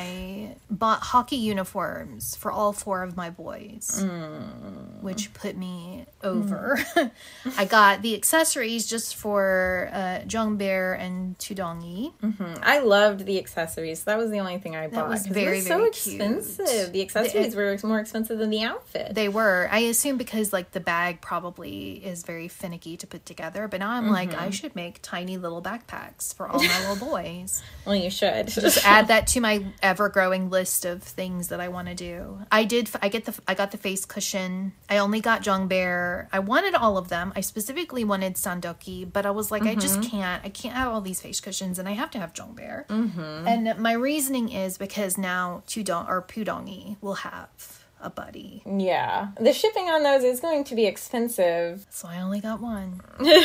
Speaker 1: I bought hockey uniforms for all four of my boys, mm. which put me over. Mm. I got the accessories just for uh, Jungbear and Tudongi.
Speaker 2: Mm-hmm. I loved the accessories. That was the only thing I bought.
Speaker 1: That was very,
Speaker 2: it was
Speaker 1: very
Speaker 2: so expensive. Cute. The accessories the, were more expensive than the outfit.
Speaker 1: They were. I assume because like the bag probably is very finicky to put together, but But now I'm mm-hmm. like, I should make tiny little backpacks for all my little boys.
Speaker 2: Well, you should.
Speaker 1: Just add that to my ever-growing list of things that I want to do. I did. I get the. I got the face cushion. I only got Jungbear. I wanted all of them. I specifically wanted Sandoki, but I was like, mm-hmm. I just can't. I can't have all these face cushions, and I have to have Jungbear. Mm-hmm. And my reasoning is because now Tudong or Pudongi will have a buddy.
Speaker 2: Yeah. The shipping on those is going to be expensive.
Speaker 1: So I only got one.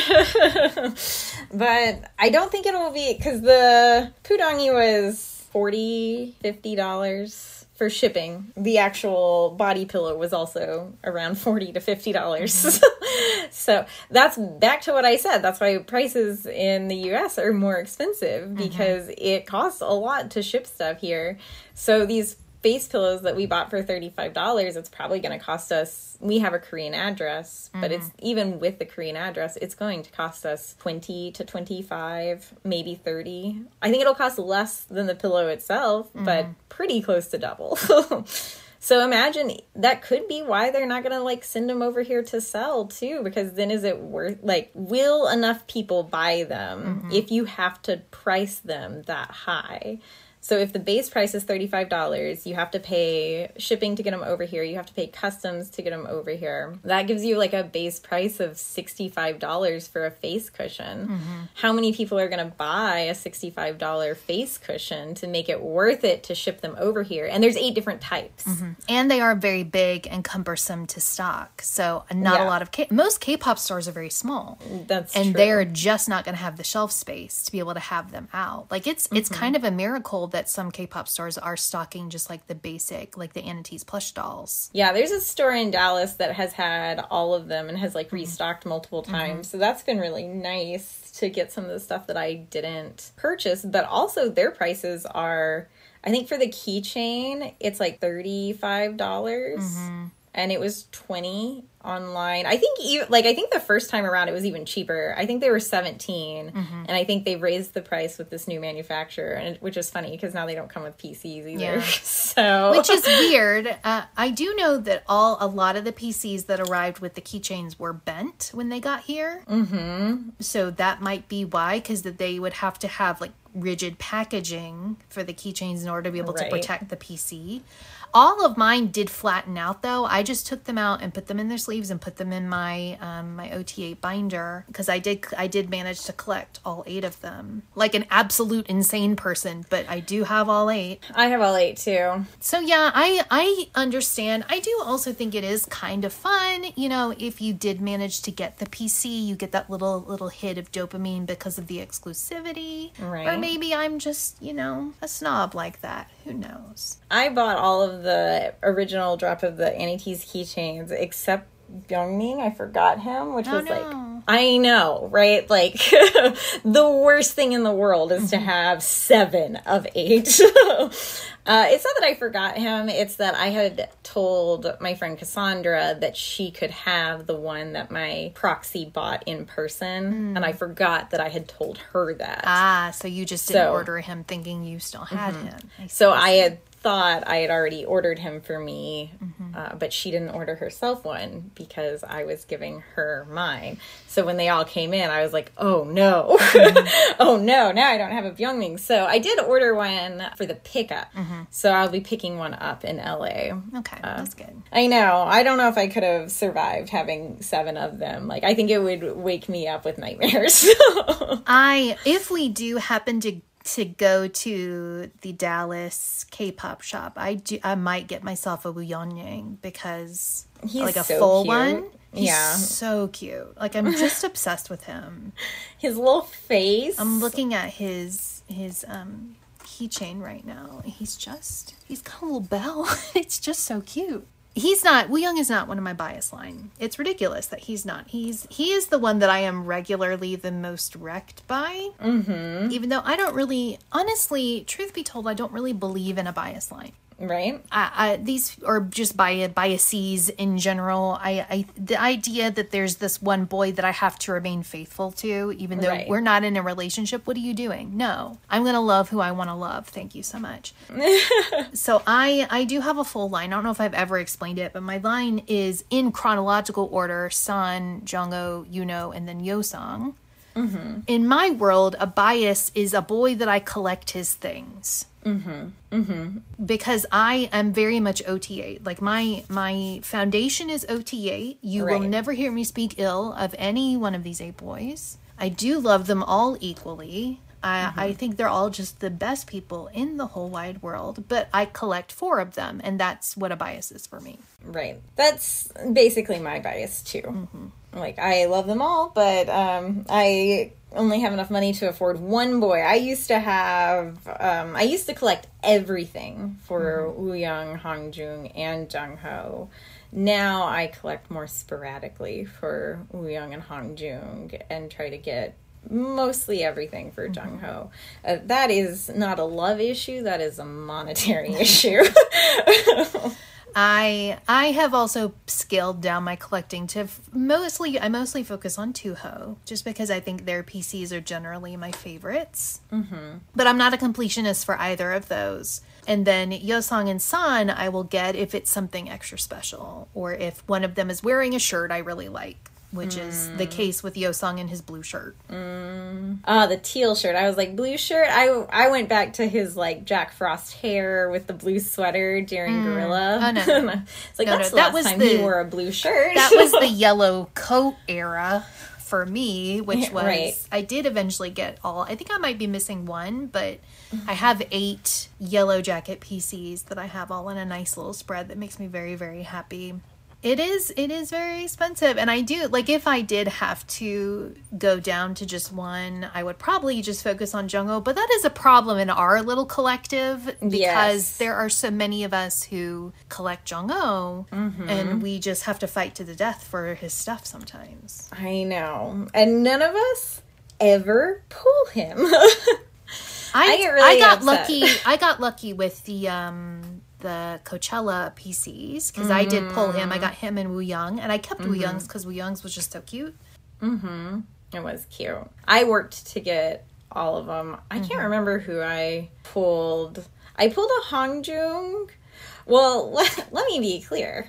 Speaker 2: But I don't think it will be, because the Pudongi was forty dollars, fifty dollars for shipping. The actual body pillow was also around forty to fifty dollars. Mm-hmm. So that's back to what I said. That's why prices in the U S are more expensive, because mm-hmm. it costs a lot to ship stuff here. So these face pillows that we bought for thirty-five dollars, it's probably going to cost us, we have a Korean address, mm-hmm. but it's even with the Korean address, it's going to cost us twenty to twenty-five, maybe thirty. I think it'll cost less than the pillow itself, mm-hmm. but pretty close to double. So imagine that could be why they're not going to like send them over here to sell too, because then is it worth, like, will enough people buy them mm-hmm. if you have to price them that high? So if the base price is thirty-five dollars, you have to pay shipping to get them over here. You have to pay customs to get them over here. That gives you like a base price of sixty-five dollars for a face cushion. Mm-hmm. How many people are going to buy a sixty-five dollars face cushion to make it worth it to ship them over here? And there's eight different types.
Speaker 1: Mm-hmm. And they are very big and cumbersome to stock. So not yeah. a lot of... K- most K-pop stores are very small.
Speaker 2: That's
Speaker 1: and
Speaker 2: true.
Speaker 1: they're just not going to have the shelf space to be able to have them out. Like, it's mm-hmm. it's kind of a miracle that some K-pop stores are stocking just like the basic, like the Anna T's plush dolls.
Speaker 2: Yeah, there's a store in Dallas that has had all of them and has like restocked multiple times. Mm-hmm. So that's been really nice to get some of the stuff that I didn't purchase. But also their prices are, I think for the keychain, it's like thirty-five dollars. Mm-hmm. And it was twenty dollars online. I think you like I think the first time around it was even cheaper. I think they were seventeen, mm-hmm. and I think they raised the price with this new manufacturer, and which is funny because now they don't come with P Cs either.
Speaker 1: Yeah.
Speaker 2: So
Speaker 1: which is weird. Uh, I do know that all a lot of the P Cs that arrived with the keychains were bent when they got here. Mm-hmm. So that might be why, because that they would have to have like rigid packaging for the keychains in order to be able right. to protect the P C. All of mine did flatten out, though. I just took them out and put them in their sleeves and put them in my um, my O T eight binder because I did I did manage to collect all eight of them, like an absolute insane person. But I do have all eight.
Speaker 2: I have all eight too.
Speaker 1: So yeah, I I understand. I do also think it is kind of fun, you know, if you did manage to get the P C, you get that little little hit of dopamine because of the exclusivity.
Speaker 2: Right.
Speaker 1: Or maybe I'm just, you know, a snob like that. Who knows?
Speaker 2: I bought all of the original Drop of the Annie T's keychains except Byungmin. I forgot him, which
Speaker 1: oh,
Speaker 2: was
Speaker 1: no.
Speaker 2: like, I know, right? Like, the worst thing in the world is to have seven of eight. uh, it's not that I forgot him. It's that I had told my friend Cassandra that she could have the one that my proxy bought in person. Mm. And I forgot that I had told her that.
Speaker 1: Ah, so you just didn't
Speaker 2: so,
Speaker 1: order him thinking you still had mm-hmm. him. I
Speaker 2: so I had thought I had already ordered him for me, mm-hmm. uh, but she didn't order herself one because I was giving her mine. So when they all came in, I was like, oh no, mm-hmm. oh no, now I don't have a Byungmin. So I did order one for the pickup. Mm-hmm. So I'll be picking one up in L A.
Speaker 1: Okay, uh, that's good.
Speaker 2: I know. I don't know if I could have survived having seven of them. Like, I think it would wake me up with nightmares.
Speaker 1: I, if we do happen to to go to the Dallas K-pop shop, I do. I might get myself a Woo Yeon because
Speaker 2: he's
Speaker 1: like a
Speaker 2: so
Speaker 1: full
Speaker 2: cute.
Speaker 1: one. He's
Speaker 2: yeah,
Speaker 1: so cute. Like, I'm just obsessed with him.
Speaker 2: His little face.
Speaker 1: I'm looking at his his um keychain right now. He's just he's got a little bell. It's just so cute. He's not, Woo Young is not one of my bias line. It's ridiculous that he's not. He's, he is the one that I am regularly the most wrecked by. Mm-hmm. Even though I don't really, honestly, truth be told, I don't really believe in a bias line.
Speaker 2: Right.
Speaker 1: I, I, these are just bi- biases in general. I, I, the idea that there's this one boy that I have to remain faithful to, even though
Speaker 2: right.
Speaker 1: we're not in a relationship. What are you doing? No, I'm going to love who I want to love. Thank you so much. So I, I do have a full line. I don't know if I've ever explained it, but my line is in chronological order: Sun, Jungho, Yuno, and then Yeosang. Mm-hmm. In my world, a bias is a boy that I collect his things. Mm-hmm. Mm-hmm. Because I am very much O T eight. Like, my my foundation is O T eight. You right. will never hear me speak ill of any one of these eight boys. I do love them all equally. I, mm-hmm. I think they're all just the best people in the whole wide world. But I collect four of them, and that's what a bias is for me.
Speaker 2: Right. That's basically my bias, too. Mm-hmm. Like, I love them all, but um, I only have enough money to afford one boy. I used to have, um, I used to collect everything for mm-hmm. Woo Young, Hongjoong, and Jungho. Now I collect more sporadically for Woo Young and Hongjoong and try to get mostly everything for mm-hmm. Jungho. Uh, that is not a love issue. That is a monetary issue.
Speaker 1: I I have also scaled down my collecting to f- mostly, I mostly focus on Tuho, just because I think their P Cs are generally my favorites. Mm-hmm. But I'm not a completionist for either of those. And then Yeosang and San I will get if it's something extra special, or if one of them is wearing a shirt I really like, which mm. is the case with Yeosang and his blue shirt.
Speaker 2: Mm. Oh, the teal shirt. I was like, blue shirt? I, I went back to his, like, Jack Frost hair with the blue sweater during mm. Gorilla.
Speaker 1: Oh, no.
Speaker 2: It's like,
Speaker 1: no,
Speaker 2: that's
Speaker 1: no.
Speaker 2: the
Speaker 1: that
Speaker 2: last
Speaker 1: was
Speaker 2: time
Speaker 1: the,
Speaker 2: he wore a blue shirt.
Speaker 1: That was the yellow coat era for me, which was, right. I did eventually get all, I think I might be missing one, but I have eight yellow jacket P Cs that I have all in a nice little spread that makes me very, very happy. It is, it is very expensive. And I do, like, if I did have to go down to just one, I would probably just focus on Jungho. But that is a problem in our little collective because yes. there are so many of us who collect Jungho. Mm-hmm. And we just have to fight to the death for his stuff sometimes.
Speaker 2: I know. And none of us ever pull him.
Speaker 1: I, I get really I got upset. lucky. I got lucky with the, um... the Coachella P Cs because mm-hmm. I did pull him. I got him and Woo Young, and I kept mm-hmm. Woo Young's because Woo Young's was just so cute.
Speaker 2: Mm-hmm. It was cute. I worked to get all of them. I mm-hmm. can't remember who I pulled. I pulled a Hongjoong. Well, let, let me be clear.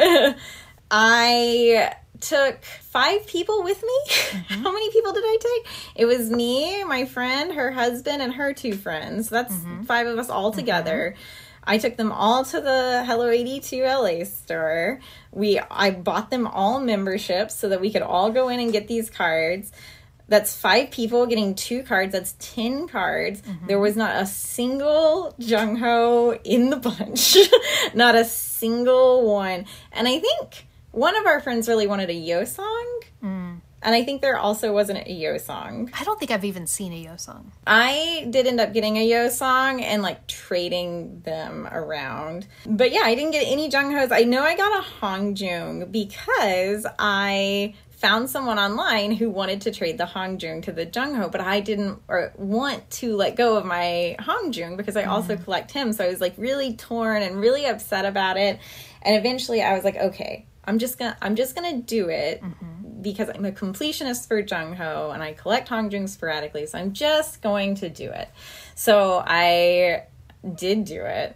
Speaker 2: I took five people with me. Mm-hmm. How many people did I take? It was me, my friend, her husband, and her two friends. That's mm-hmm. five of us all together. Mm-hmm. I took them all to the Hello eighty-two L A store. We I bought them all memberships so that we could all go in and get these cards. That's five people getting two cards. That's ten cards. Mm-hmm. There was not a single Jungho in the bunch. Not a single one. And I think one of our friends really wanted a Yeosang. Mm. And I think there also wasn't a Yeosang.
Speaker 1: I don't think I've even seen a Yeosang.
Speaker 2: I did end up getting a Yeosang and, like, trading them around. But, yeah, I didn't get any Jungho's. I know I got a Hongjoong because I found someone online who wanted to trade the Hongjoong to the Jungho, but I didn't or want to let go of my Hongjoong because I mm. also collect him. So I was, like, really torn and really upset about it. And eventually I was like, okay, I'm just gonna I'm just gonna do it. Mm-hmm. Because I'm a completionist for Jungho and I collect Hongjoong sporadically, so I'm just going to do it. So I did do it.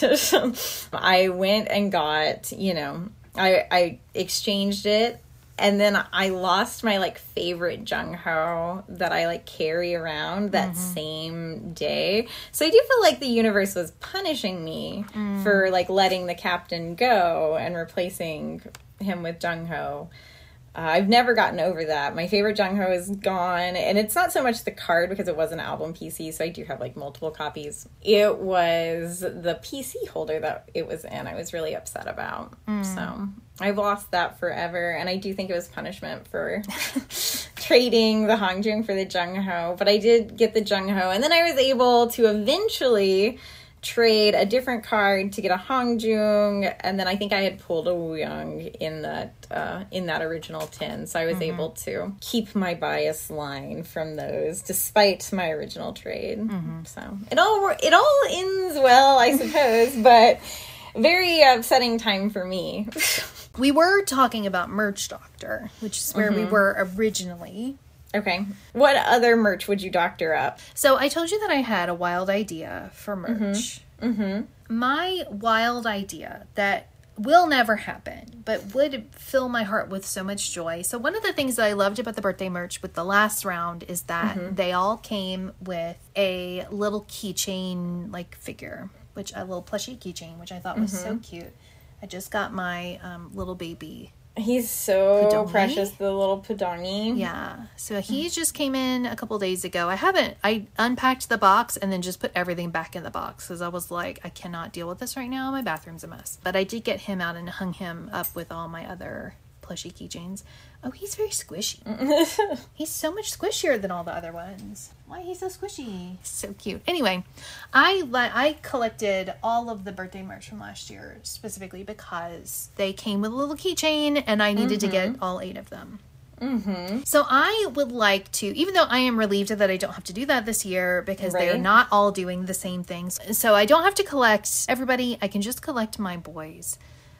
Speaker 2: I went and got, you know, I I exchanged it, and then I lost my like favorite Jungho that I like carry around that mm-hmm. same day. So I do feel like the universe was punishing me mm. for like letting the captain go and replacing him with Jungho. Uh, I've never gotten over that. My favorite Jungho is gone. And it's not so much the card because it was an album P C, so I do have like multiple copies. It was the P C holder that it was in I was really upset about. Mm. So I've lost that forever. And I do think it was punishment for trading the Hongjoong for the Jungho. But I did get the Jungho. And then I was able to eventually trade a different card to get a Hongjoong, and then I think I had pulled a Woo Young in that uh, in that original tin, so I was mm-hmm. able to keep my bias line from those despite my original trade. Mm-hmm. So it all it all ends well, I suppose, but very upsetting time for me.
Speaker 1: We were talking about Merch Doctor, which is where mm-hmm. we were originally.
Speaker 2: Okay. What other merch would you doctor up?
Speaker 1: So I told you that I had a wild idea for merch. Mm-hmm. Mm-hmm. My wild idea that will never happen, but would fill my heart with so much joy. So one of the things that I loved about the birthday merch with the last round is that mm-hmm. they all came with a little keychain like figure, which a little plushie keychain, which I thought was mm-hmm. so cute. I just got my um, little baby.
Speaker 2: He's so Pudongi? Precious, the little Pudongi.
Speaker 1: Yeah. So he just came in a couple days ago. I haven't, I unpacked the box and then just put everything back in the box because I was like, I cannot deal with this right now. My bathroom's a mess. But I did get him out and hung him up with all my other plushie keychains. Oh, he's very squishy. He's so much squishier than all the other ones. Why he's so squishy? So cute. Anyway, I I collected all of the birthday merch from last year specifically because they came with a little keychain and I needed mm-hmm. to get all eight of them. Mm-hmm. So I would like to, even though I am relieved that I don't have to do that this year because right. they're not all doing the same things. So I don't have to collect everybody. I can just collect my boys.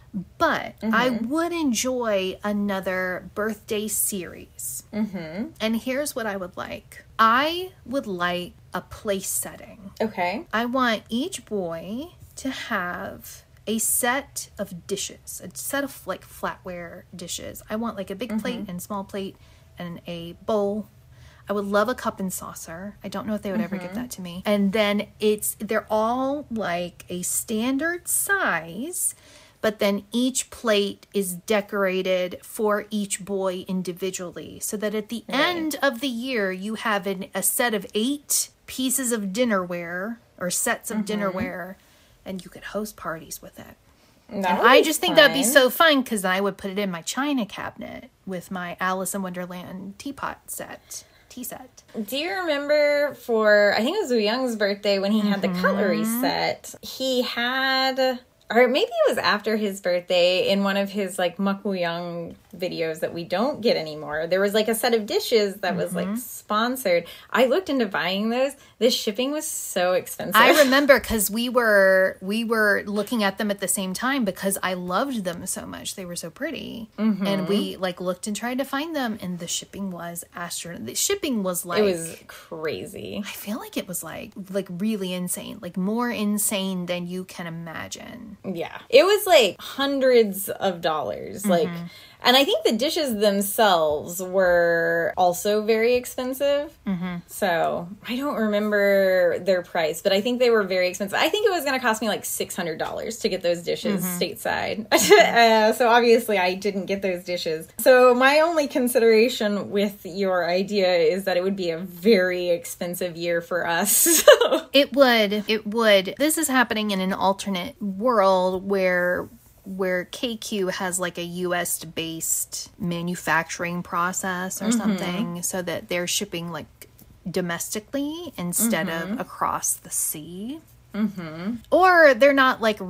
Speaker 1: But mm-hmm. I would enjoy another birthday series.
Speaker 2: Mm-hmm.
Speaker 1: And here's what I would like. I would like a place setting.
Speaker 2: Okay.
Speaker 1: I want each boy to have a set of dishes, a set of like flatware dishes. I want like a big mm-hmm. plate and small plate and a bowl. I would love a cup and saucer. I don't know if they would mm-hmm. ever give that to me. And then it's, they're all like a standard size, but then each plate is decorated for each boy individually, so that at the right. end of the year, you have an, a set of eight pieces of dinnerware or sets of mm-hmm. dinnerware, and you could host parties with it. That and I just think fun. That'd be so fun, because I would put it in my china cabinet with my Alice in Wonderland teapot set. Tea set.
Speaker 2: Do you remember for, I think it was Wu Young's birthday when he mm-hmm. had the cutlery set, he had... Or maybe it was after his birthday in one of his, like, Muk Wu Young videos that we don't get anymore. There was, like, a set of dishes that mm-hmm. was, like, sponsored. I looked into buying those. The shipping was so expensive.
Speaker 1: I remember because we were we were looking at them at the same time because I loved them so much. They were so pretty. Mm-hmm. And we, like, looked and tried to find them, and the shipping was astronomical. The shipping was, like...
Speaker 2: It was crazy.
Speaker 1: I feel like it was, like, like really insane. Like, more insane than you can imagine.
Speaker 2: Yeah. It was like hundreds of dollars. Mm-hmm. Like, and I think the dishes themselves were also very expensive.
Speaker 1: Mm-hmm.
Speaker 2: So I don't remember their price, but I think they were very expensive. I think it was going to cost me like six hundred dollars to get those dishes mm-hmm. stateside. uh, so obviously I didn't get those dishes. So my only consideration with your idea is that it would be a very expensive year for us.
Speaker 1: It would. It would. This is happening in an alternate world where where K Q has like a U S based manufacturing process or mm-hmm. something, so that they're shipping like domestically instead mm-hmm. of across the sea.
Speaker 2: Mm-hmm.
Speaker 1: Or they're not like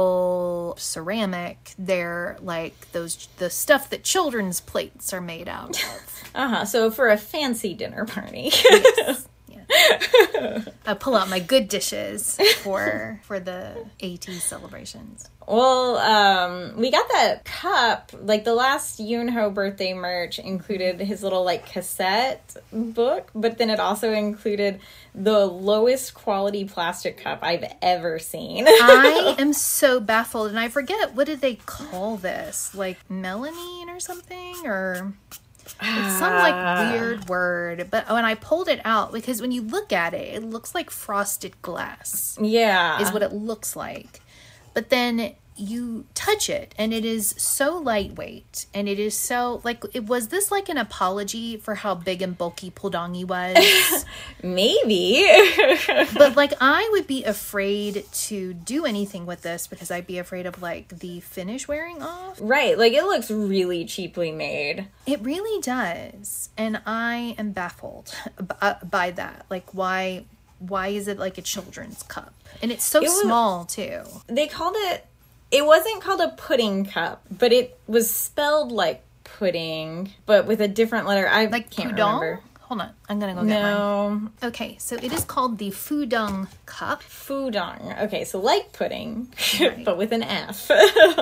Speaker 1: real ceramic. They're like those the stuff that children's plates are made out of.
Speaker 2: Uh-huh. So for a fancy dinner party.
Speaker 1: Yes. I pull out my good dishes for for the AT celebrations.
Speaker 2: Well, um, we got that cup, like the last Yoonho birthday merch included his little like cassette book, but then it also included the lowest quality plastic cup I've ever seen.
Speaker 1: I am so baffled, and I forget, what did they call this? Like melamine or something? Or... It's some, like, weird word. But when I pulled it out, because when you look at it, it looks like frosted glass.
Speaker 2: Yeah.
Speaker 1: Is what it looks like. But then you touch it, and it is so lightweight. And it is so, like, it was this, like, an apology for how big and bulky Pudongi was?
Speaker 2: Maybe.
Speaker 1: But, like, I would be afraid to do anything with this because I'd be afraid of, like, the finish wearing off.
Speaker 2: Right. Like, it looks really cheaply made.
Speaker 1: It really does. And I am baffled by that. Like, why why is it like a children's cup? And it's so it was, small, too.
Speaker 2: They called it... It wasn't called a pudding cup, but it was spelled like pudding, but with a different letter. I
Speaker 1: like
Speaker 2: can't
Speaker 1: Pudong?
Speaker 2: remember.
Speaker 1: Hold on. I'm going to go get
Speaker 2: no.
Speaker 1: mine. Okay, so it is called the Fudong cup.
Speaker 2: Fudong. Okay, so like pudding, right. But with an F.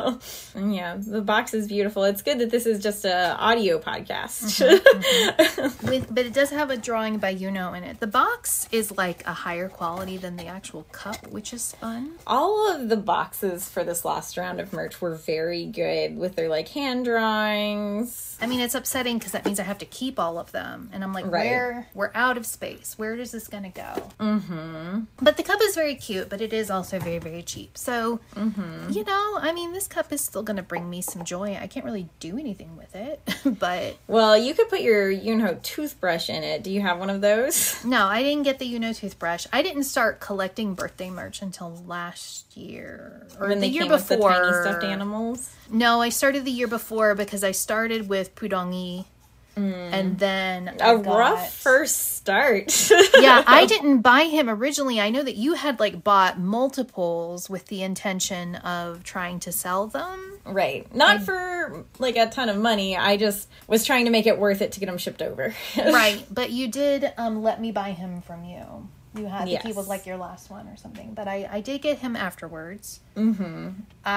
Speaker 2: And yeah, the box is beautiful. It's good that this is just a audio podcast.
Speaker 1: Mm-hmm, mm-hmm. With, but it does have a drawing by Yoonho in it. The box is like a higher quality than the actual cup, which is fun.
Speaker 2: All of the boxes for this last round of merch were very good with their like hand drawings.
Speaker 1: I mean, it's upsetting because that means I have to keep all of them. And I'm like, right. where? We're out of space. Where is this going to go?
Speaker 2: Mm-hmm.
Speaker 1: But the cup is very cute, but it is also very, very cheap. So,
Speaker 2: mm-hmm.
Speaker 1: you know, I mean, this cup is still going to bring me some joy. I can't really do anything with it, but...
Speaker 2: Well, you could put your Yoonho toothbrush in it. Do you have one of those?
Speaker 1: No, I didn't get the Yoonho toothbrush. I didn't start collecting birthday merch until last year. Or
Speaker 2: when
Speaker 1: the
Speaker 2: they
Speaker 1: year
Speaker 2: came
Speaker 1: before.
Speaker 2: With the tiny stuffed animals?
Speaker 1: No, I started the year before because I started with Pudongi.
Speaker 2: Mm.
Speaker 1: And then
Speaker 2: I a got... rough first start.
Speaker 1: Yeah, I didn't buy him originally. I know that you had like bought multiples with the intention of trying to sell them.
Speaker 2: Right. Not I... for like a ton of money. I just was trying to make it worth it to get them shipped over.
Speaker 1: Right. But you did um, let me buy him from you. You had,
Speaker 2: yes.
Speaker 1: I think he was like your last one or something. But I, I did get him afterwards. Mm-hmm.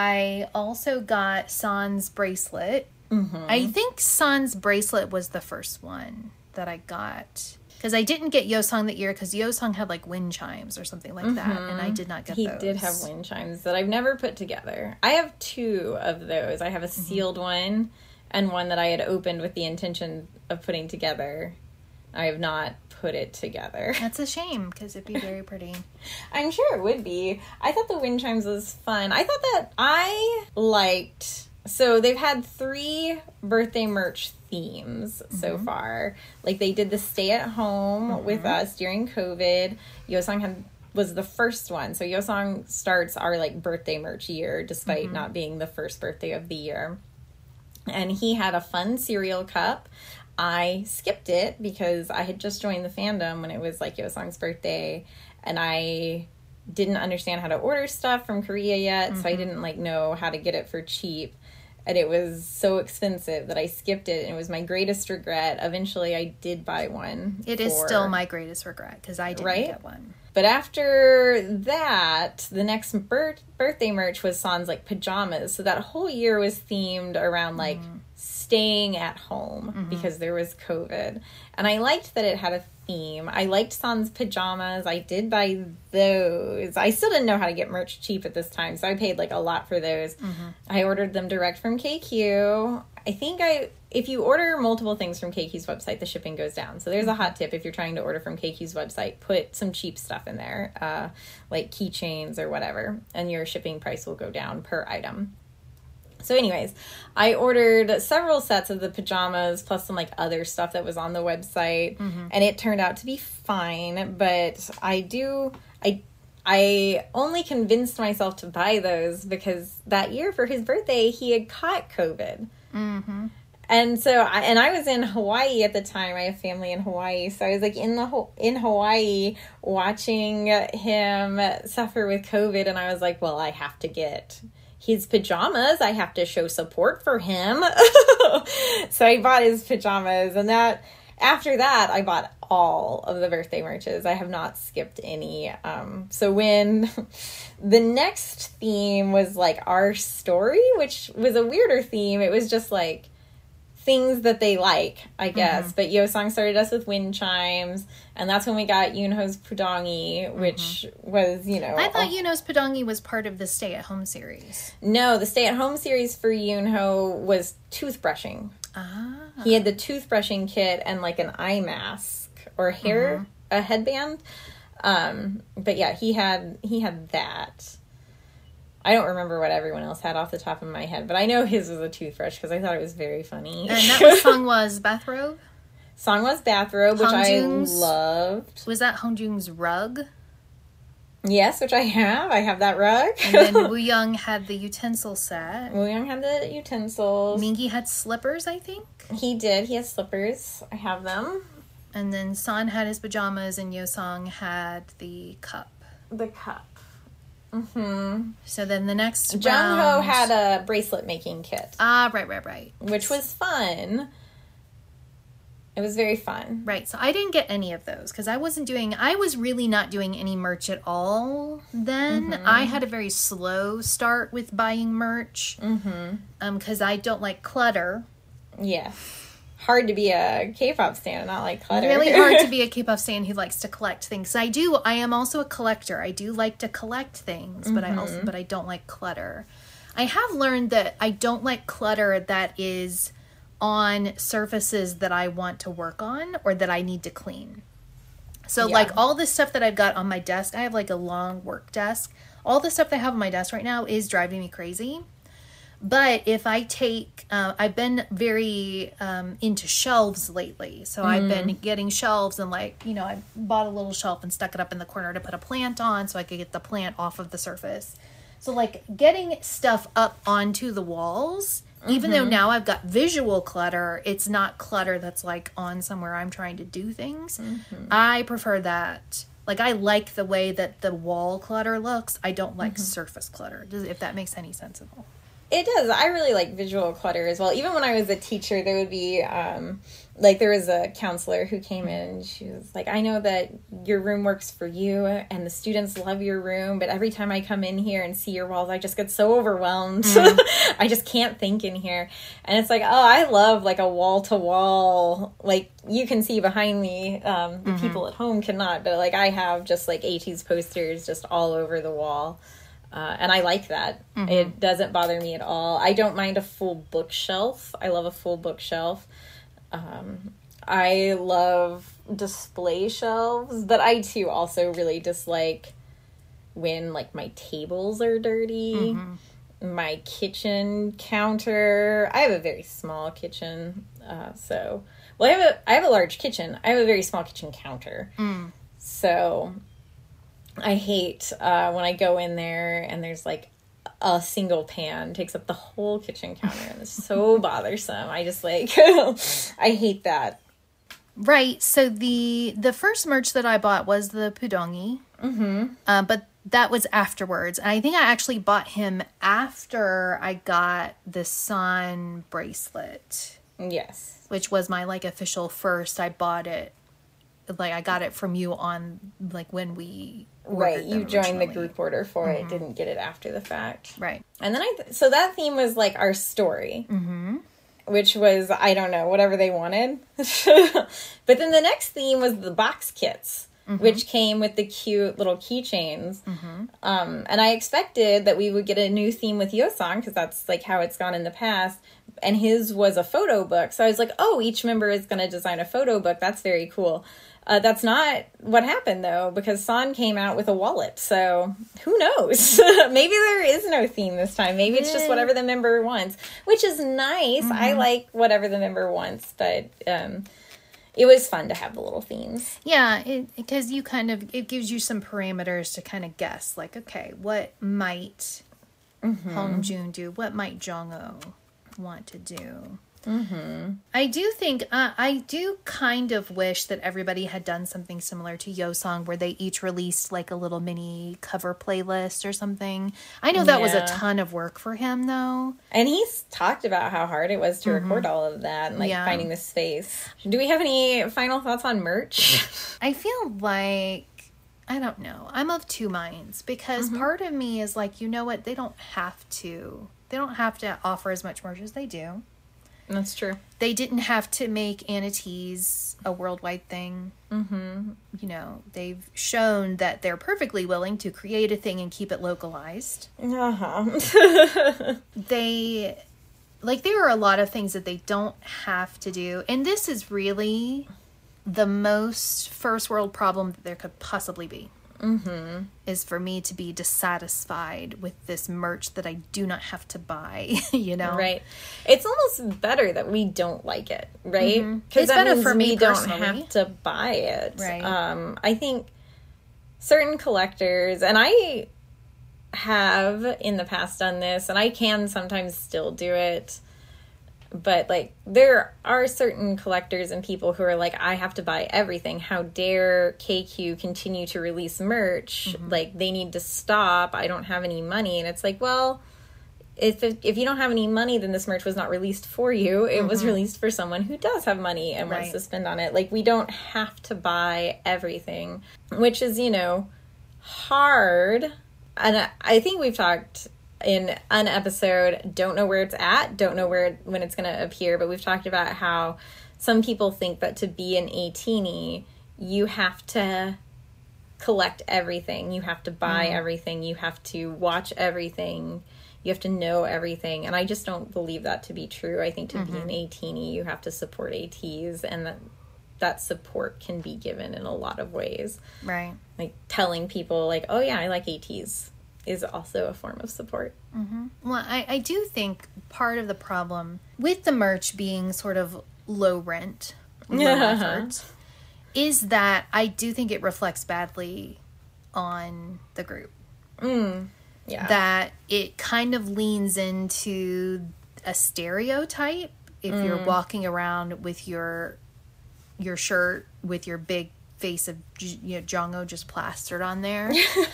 Speaker 1: I also got San's bracelet. Mm-hmm. I think San's bracelet was the first one that I got. Because I didn't get Yeosang that year because Yeosang had like wind chimes or something like mm-hmm. that. And I did not get
Speaker 2: he
Speaker 1: those. He
Speaker 2: did have wind chimes that I've never put together. I have two of those. I have a sealed mm-hmm. one and one that I had opened with the intention of putting together. I have not put it together.
Speaker 1: That's a shame because it'd be very pretty.
Speaker 2: I'm sure it would be. I thought the wind chimes was fun. I thought that I liked... So they've had three birthday merch themes mm-hmm. so far. Like they did the stay at home mm-hmm. with us during COVID. Yeosang had was the first one. So Yeosang starts our like birthday merch year despite mm-hmm. not being the first birthday of the year. And he had a fun cereal cup. I skipped it because I had just joined the fandom when it was like Yeosang's birthday, and I didn't understand how to order stuff from Korea yet, mm-hmm. so I didn't like know how to get it for cheap, and it was so expensive that I skipped it, and it was my greatest regret. Eventually I did buy one.
Speaker 1: It for, is still my greatest regret because I didn't right? get one.
Speaker 2: But after that, the next bir- birthday merch was San's like pajamas, so that whole year was themed around like mm. staying at home mm-hmm. because there was COVID. And I liked that it had a theme. I liked San's pajamas. I did buy those. I still didn't know how to get merch cheap at this time, so I paid like a lot for those. Mm-hmm. I ordered them direct from K Q. I think I, if you order multiple things from K Q's website, the shipping goes down. So there's a hot tip if you're trying to order from K Q's website, put some cheap stuff in there, uh, like keychains or whatever, and your shipping price will go down per item. So anyways, I ordered several sets of the pajamas plus some like other stuff that was on the website, mm-hmm. and it turned out to be fine, but I do, I I only convinced myself to buy those because that year for his birthday, he had caught COVID. Mm-hmm. And so, I, and I was in Hawaii at the time. I have family in Hawaii. So I was like in the in Hawaii watching him suffer with COVID. And I was like, well, I have to get his pajamas. I have to show support for him. So I bought his pajamas. And that after that, I bought all of the birthday merches. I have not skipped any. Um, so when the next theme was like our story, which was a weirder theme. It was just like things that they like, I guess. Mm-hmm. But Yeosang started us with wind chimes, and that's when we got Yoonho's Pudongi, which mm-hmm. was, you know...
Speaker 1: I thought all... Yoonho's Pudongi was part of the stay-at-home series.
Speaker 2: No, the stay-at-home series for Yoonho was toothbrushing. Ah. He had the toothbrushing kit and like an eye mask or hair, mm-hmm. a headband. Um, but yeah, he had he had that. I don't remember what everyone else had off the top of my head, but I know his was a toothbrush because I thought it was very funny.
Speaker 1: And that was Songwa's bathrobe?
Speaker 2: Songwa's bathrobe, which I loved.
Speaker 1: Was that Hongjoong's rug?
Speaker 2: Yes, which I have. I have that rug.
Speaker 1: And then Wooyoung had the utensil set.
Speaker 2: Wooyoung had the utensils.
Speaker 1: Mingi had slippers, I think.
Speaker 2: He did. He has slippers. I have them.
Speaker 1: And then San had his pajamas, and Yeosang had the cup.
Speaker 2: The cup. Mm-hmm.
Speaker 1: So then the next
Speaker 2: Jungho round... had a bracelet making kit.
Speaker 1: Ah, right, right, right.
Speaker 2: Which was fun. It was very fun.
Speaker 1: Right. So I didn't get any of those because I wasn't doing, I was really not doing any merch at all then. Mm-hmm. I had a very slow start with buying merch mm-hmm. um, because I don't like clutter.
Speaker 2: Yeah. Hard to be a K-pop stan and not like clutter.
Speaker 1: Really hard to be a K-pop stan who likes to collect things. I do. I am also a collector. I do like to collect things, mm-hmm. but I also, but I don't like clutter. I have learned that I don't like clutter that is on surfaces that I want to work on or that I need to clean. So yeah. like all the stuff that I've got on my desk, I have like a long work desk. All the stuff that I have on my desk right now is driving me crazy. But if I take, uh, I've been very um, into shelves lately. So mm. I've been getting shelves and like, you know, I bought a little shelf and stuck it up in the corner to put a plant on so I could get the plant off of the surface. So like getting stuff up onto the walls, mm-hmm. even though now I've got visual clutter, it's not clutter that's like on somewhere I'm trying to do things. Mm-hmm. I prefer that. Like I like the way that the wall clutter looks. I don't like mm-hmm. surface clutter, if that makes any sense at all.
Speaker 2: It does. I really like visual clutter as well. Even when I was a teacher, there would be, um, like, there was a counselor who came in and she was like, I know that your room works for you and the students love your room, but every time I come in here and see your walls, I just get so overwhelmed. Mm. I just can't think in here. And it's like, oh, I love, like, a wall-to-wall, like, you can see behind me, um, the mm-hmm. people at home cannot, but, like, I have just, like, ATEEZ posters just all over the wall. Uh, and I like that. Mm-hmm. It doesn't bother me at all. I don't mind a full bookshelf. I love a full bookshelf. Um, I love display shelves, but I too also really dislike when, like, my tables are dirty. Mm-hmm. My kitchen counter. I have a very small kitchen, uh, so well, I have a I have a large kitchen. I have a very small kitchen counter, mm. so. I hate uh, when I go in there and there's like a single pan takes up the whole kitchen counter and it's so bothersome. I just like, I hate that.
Speaker 1: Right. So the the first merch that I bought was the Pudongi, mm-hmm. uh, but that was afterwards. And I think I actually bought him after I got the San bracelet.
Speaker 2: Yes.
Speaker 1: Which was my like official first. I bought it. Like I got it from you on like when we
Speaker 2: right you joined originally. The group order for mm-hmm. it, didn't get it after the fact,
Speaker 1: right?
Speaker 2: And then I th- so that theme was like our story, mm-hmm. which was I don't know whatever they wanted. But then the next theme was the box kits, mm-hmm. which came with the cute little keychains. Mm-hmm. Um, and I expected that we would get a new theme with Yeosang because that's like how it's gone in the past. And his was a photo book, so I was like, oh, each member is going to design a photo book. That's very cool. Uh, that's not what happened, though, because San came out with a wallet, so who knows? Maybe there is no theme this time. Maybe it's just whatever the member wants, which is nice. Mm-hmm. I like whatever the member wants, but um, it was fun to have the little themes.
Speaker 1: Yeah, because you kind of, it gives you some parameters to kind of guess, like, okay, what might mm-hmm. Hongjun do? What might Jongho want to do? Mm-hmm. I do think uh, I do kind of wish that everybody had done something similar to Yeosang where they each released like a little mini cover playlist or something. I know that yeah. was a ton of work for him though,
Speaker 2: and he's talked about how hard it was to mm-hmm. record all of that and like yeah. finding the space. Do we have any final thoughts on merch?
Speaker 1: I feel like I don't know. I'm of two minds because mm-hmm. part of me is like, you know what, they don't have to they don't have to offer as much merch as they do.
Speaker 2: That's true.
Speaker 1: They didn't have to make ANITEEZ a worldwide thing. Mm-hmm. You know, they've shown that they're perfectly willing to create a thing and keep it localized. Uh-huh. They, like, there are a lot of things that they don't have to do. And this is really the most first world problem that there could possibly be. Mm-hmm. Is for me to be dissatisfied with this merch that I do not have to buy, you know?
Speaker 2: Right. It's almost better that we don't like it, right? Because
Speaker 1: mm-hmm. It's
Speaker 2: that
Speaker 1: better
Speaker 2: means
Speaker 1: for me
Speaker 2: we
Speaker 1: personally.
Speaker 2: Don't have to buy it.
Speaker 1: Right.
Speaker 2: Um, I think certain collectors, and I have in the past done this, and I can sometimes still do it, but like there are certain collectors and people who are like, I have to buy everything. How dare K Q continue to release merch? Mm-hmm. Like they need to stop. I don't have any money. And it's like, well, if if you don't have any money, then this merch was not released for you. It mm-hmm. was released for someone who does have money and right. wants to spend on it. Like we don't have to buy everything, which is, you know, hard. And I think we've talked in an episode, don't know where it's at, don't know where when it's going to appear, but we've talked about how some people think that to be an ATEEZ, you have to collect everything, you have to buy mm. everything, you have to watch everything, you have to know everything, and I just don't believe that to be true. I think to mm-hmm. be an ATEEZ, you have to support ATEEZ, and that that support can be given in a lot of ways.
Speaker 1: Right.
Speaker 2: Like telling people, like, oh yeah, I like ATEEZ, is also a form of support.
Speaker 1: Mm-hmm. Well, I, I do think part of the problem with the merch being sort of low rent, low yeah. effort, is that I do think it reflects badly on the group.
Speaker 2: Mm. Yeah.
Speaker 1: That it kind of leans into a stereotype if mm. you're walking around with your your shirt with your big face of, you know, Jong-ho just plastered on there.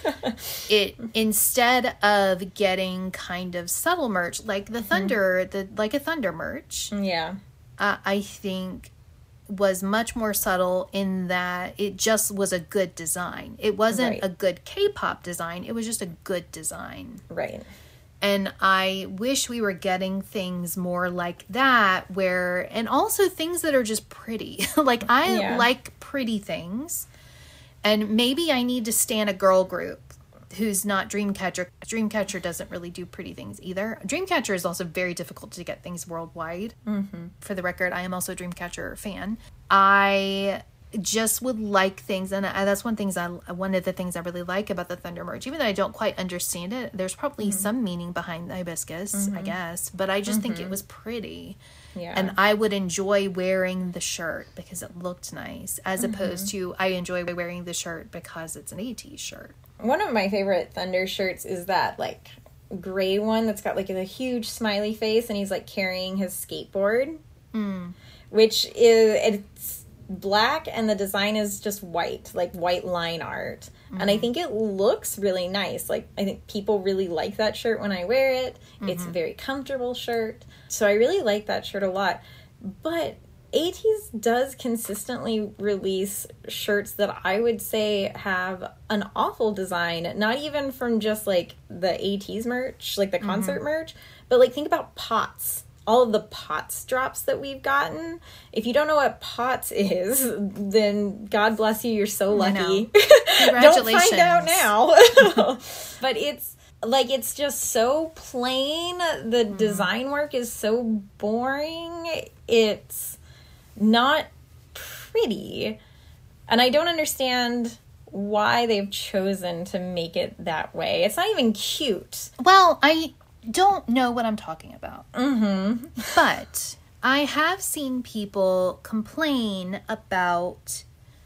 Speaker 1: It, instead of getting kind of subtle merch like the Thunder, mm-hmm. the like a Thunder merch.
Speaker 2: Yeah.
Speaker 1: Uh, I think was much more subtle in that it just was a good design. It wasn't right. a good K-pop design. It was just a good design.
Speaker 2: Right.
Speaker 1: And I wish we were getting things more like that where, and also things that are just pretty. Like, I yeah. like pretty things. And maybe I need to stand a girl group who's not Dreamcatcher. Dreamcatcher doesn't really do pretty things either. Dreamcatcher is also very difficult to get things worldwide. Mm-hmm. For the record, I am also a Dreamcatcher fan. I just would like things, and I, that's one things I one of the things I really like about the Thunder merch. Even though I don't quite understand it, there's probably mm-hmm. some meaning behind the hibiscus, mm-hmm. I guess. But I just mm-hmm. think it was pretty. Yeah. And I would enjoy wearing the shirt because it looked nice, as mm-hmm. opposed to I enjoy wearing the shirt because it's an ATEEZ shirt. One
Speaker 2: of my favorite Thunder shirts is that, like, gray one that's got, like, a huge smiley face, and he's, like, carrying his skateboard. Mm. Which is, it's black, and the design is just white, like, white line art. Mm-hmm. And I think it looks really nice. Like, I think people really like that shirt when I wear it. Mm-hmm. It's a very comfortable shirt. So I really like that shirt a lot. But ATEEZ does consistently release shirts that I would say have an awful design, not even from just, like, the ATEEZ merch, like the concert mm-hmm. merch, but, like, think about POTS. All of the POTS drops that we've gotten. If you don't know what POTS is, then God bless you, you're so lucky.
Speaker 1: Congratulations.
Speaker 2: Don't find out now. But it's, like, it's just so plain. The mm. design work is so boring. It's not pretty. And I don't understand why they've chosen to make it that way. It's not even cute.
Speaker 1: Well, I don't know what I'm talking about. Mm-hmm. But I have seen people complain about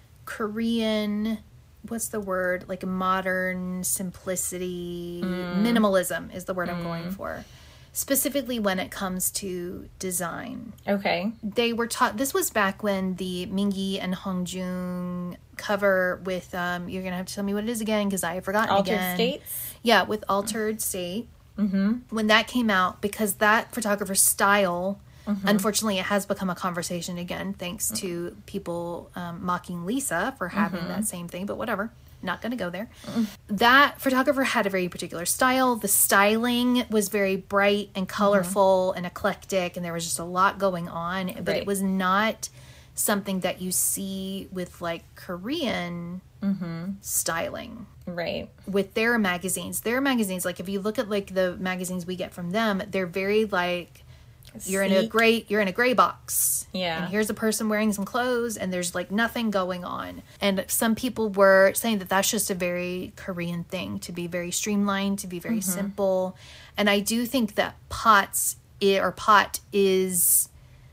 Speaker 1: Korean, what's the word? Like modern simplicity, mm. minimalism is the word mm. I'm going for. Specifically when it comes to design.
Speaker 2: Okay.
Speaker 1: They were taught, this was back when the Mingi and Hongjoong cover with, um, you're going to have to tell me what it is again because I have forgotten
Speaker 2: Altered
Speaker 1: again.
Speaker 2: Altered States?
Speaker 1: Yeah, with Altered State. Mm-hmm. When that came out, because that photographer's style, mm-hmm. unfortunately, it has become a conversation again, thanks mm-hmm. to people um, mocking Lisa for having mm-hmm. that same thing, but whatever. Not going to go there. Mm-hmm. That photographer had a very particular style. The styling was very bright and colorful mm-hmm. and eclectic, and there was just a lot going on, but right. it was not something that you see with, like, Korean mm-hmm. styling.
Speaker 2: Right.
Speaker 1: With their magazines. Their magazines, like, if you look at, like, the magazines we get from them, they're very, like, you're in a gray, you're in a gray box.
Speaker 2: Yeah.
Speaker 1: And here's a person wearing some clothes, and there's, like, nothing going on. And some people were saying that that's just a very Korean thing, to be very streamlined, to be very mm-hmm. simple. And I do think that POTS, or POT is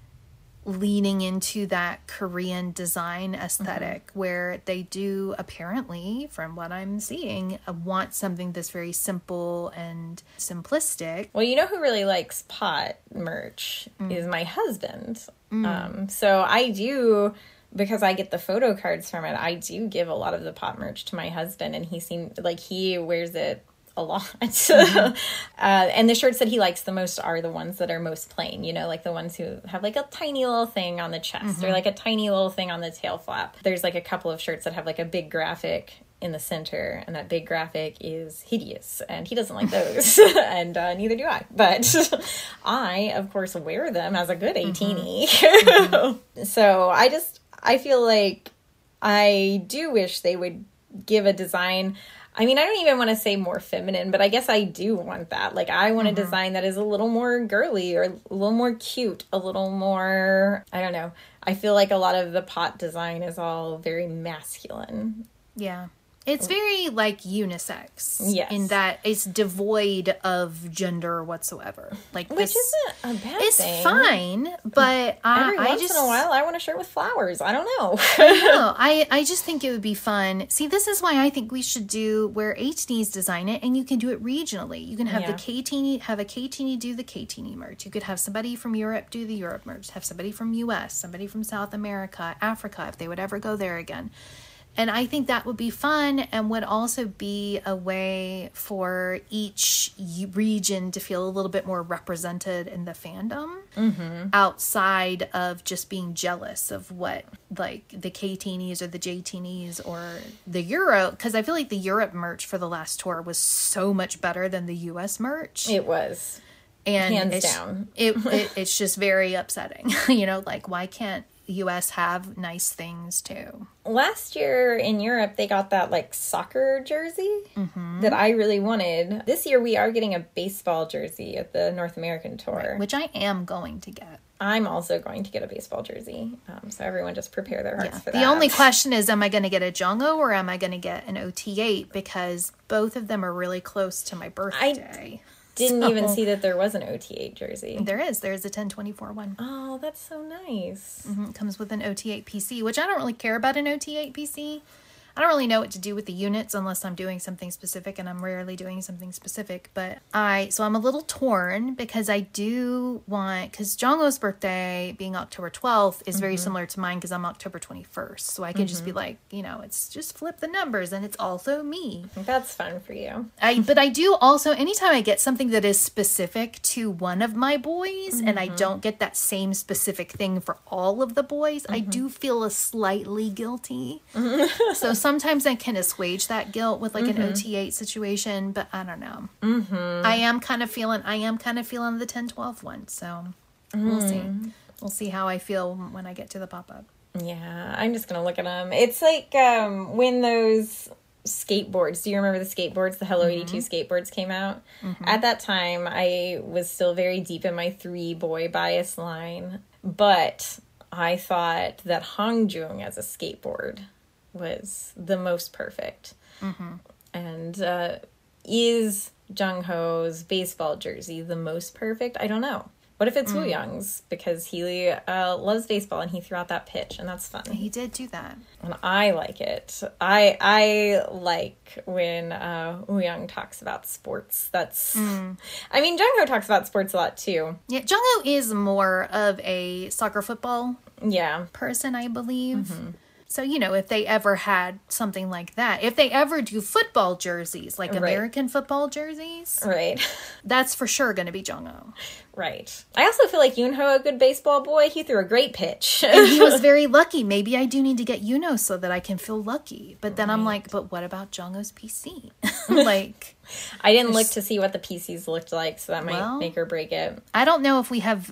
Speaker 1: leaning into that Korean design aesthetic mm-hmm. where they do apparently, from what I'm seeing, uh, want something that's very simple and simplistic.
Speaker 2: Well, you know who really likes POT merch mm. is my husband. Mm. Um, so I do, because I get the photo cards from it, I do give a lot of the POT merch to my husband, and he seemed like he wears it a lot. Mm-hmm. uh, and the shirts that he likes the most are the ones that are most plain, you know, like the ones who have like a tiny little thing on the chest mm-hmm. or like a tiny little thing on the tail flap. There's like a couple of shirts that have like a big graphic in the center, and that big graphic is hideous, and he doesn't like those. And uh, neither do I, but I of course wear them as a good ATEEZ. Mm-hmm. Mm-hmm. So I just I feel like I do wish they would give a design. I mean, I don't even want to say more feminine, but I guess I do want that. Like, I want mm-hmm. a design that is a little more girly or a little more cute, a little more, I don't know. I feel like a lot of the POT design is all very masculine.
Speaker 1: Yeah. It's very, like, unisex.
Speaker 2: Yes.
Speaker 1: In that it's devoid of gender whatsoever. Like,
Speaker 2: Which
Speaker 1: this,
Speaker 2: isn't a bad
Speaker 1: it's
Speaker 2: thing.
Speaker 1: It's fine, but I,
Speaker 2: Every
Speaker 1: I
Speaker 2: once
Speaker 1: just...
Speaker 2: in a while, I want a shirt with flowers. I don't know.
Speaker 1: I know. I, I just think it would be fun. See, this is why I think we should do where ATEEZ design it, and you can do it regionally. You can have yeah. the KTeeny, have a KTeeny do the KTeeny merch. You could have somebody from Europe do the Europe merch. Have somebody from U S, somebody from South America, Africa, if they would ever go there again. And I think that would be fun and would also be a way for each region to feel a little bit more represented in the fandom, mm-hmm. outside of just being jealous of what like the K-teenies or the J-teenies or the Euro. Because I feel like the Europe merch for the last tour was so much better than the U S merch.
Speaker 2: It was.
Speaker 1: And
Speaker 2: hands
Speaker 1: it's,
Speaker 2: down.
Speaker 1: it, it it's just very upsetting. You know, like, why can't U S have nice things too?
Speaker 2: Last year in Europe, they got that like soccer jersey mm-hmm. that I really wanted. This year, we are getting a baseball jersey at the North American tour,
Speaker 1: right, which I am going to get.
Speaker 2: I'm also going to get a baseball jersey. Um, so everyone just prepare their hearts
Speaker 1: yeah.
Speaker 2: for that.
Speaker 1: The only question is, am I going to get a Jongho or am I going to get an O T eight? Because both of them are really close to my birthday. I
Speaker 2: didn't
Speaker 1: so,
Speaker 2: even see that there was an O T eight jersey.
Speaker 1: There is. There's a ten twenty-four one.
Speaker 2: Oh, that's so nice.
Speaker 1: Mm-hmm. It comes with an O T eight P C, which I don't really care about an O T eight P C. I don't really know what to do with the units unless I'm doing something specific, and I'm rarely doing something specific. But I, so I'm a little torn because I do want, because Jongho's birthday being October twelfth is mm-hmm. very similar to mine because I'm October twenty-first. So I can mm-hmm. just be like, you know, it's just flip the numbers and it's also me.
Speaker 2: That's fun for you.
Speaker 1: I, but I do also, anytime I get something that is specific to one of my boys mm-hmm. and I don't get that same specific thing for all of the boys, mm-hmm. I do feel a slightly guilty. Mm-hmm. So sometimes I can assuage that guilt with like mm-hmm. an O T eight situation, but I don't know. Mm-hmm. I am kind of feeling, I am kind of feeling the ten twelve one. So mm-hmm. we'll see. We'll see how I feel when I get to the pop-up.
Speaker 2: Yeah, I'm just going to look at them. It's like um, when those skateboards, do you remember the skateboards, the Hello mm-hmm. eighty-two skateboards came out? Mm-hmm. At that time, I was still very deep in my three boy bias line, but I thought that Hongjoong as a skateboard was the most perfect. Mm-hmm. And uh, is Jongho's baseball jersey the most perfect? I don't know. What if it's mm. Wooyoung's? Because he uh, loves baseball and he threw out that pitch, and that's fun.
Speaker 1: He did do that.
Speaker 2: And I like it. I I like when uh, Wooyoung talks about sports. That's, mm. I mean, Jongho talks about sports a lot too.
Speaker 1: Yeah, Jongho is more of a soccer football
Speaker 2: yeah.
Speaker 1: person, I believe. Mm-hmm. So, you know, if they ever had something like that, if they ever do football jerseys, like right. American football jerseys,
Speaker 2: right,
Speaker 1: that's for sure going to be Jongho.
Speaker 2: Right. I also feel like Yoonho, a good baseball boy, he threw a great pitch.
Speaker 1: And he was very lucky. Maybe I do need to get Yoonho so that I can feel lucky. But then right. I'm like, but what about Jongho's P C? Like,
Speaker 2: I didn't look to see what the P Cs looked like, so that might well, make or break it.
Speaker 1: I don't know if we have,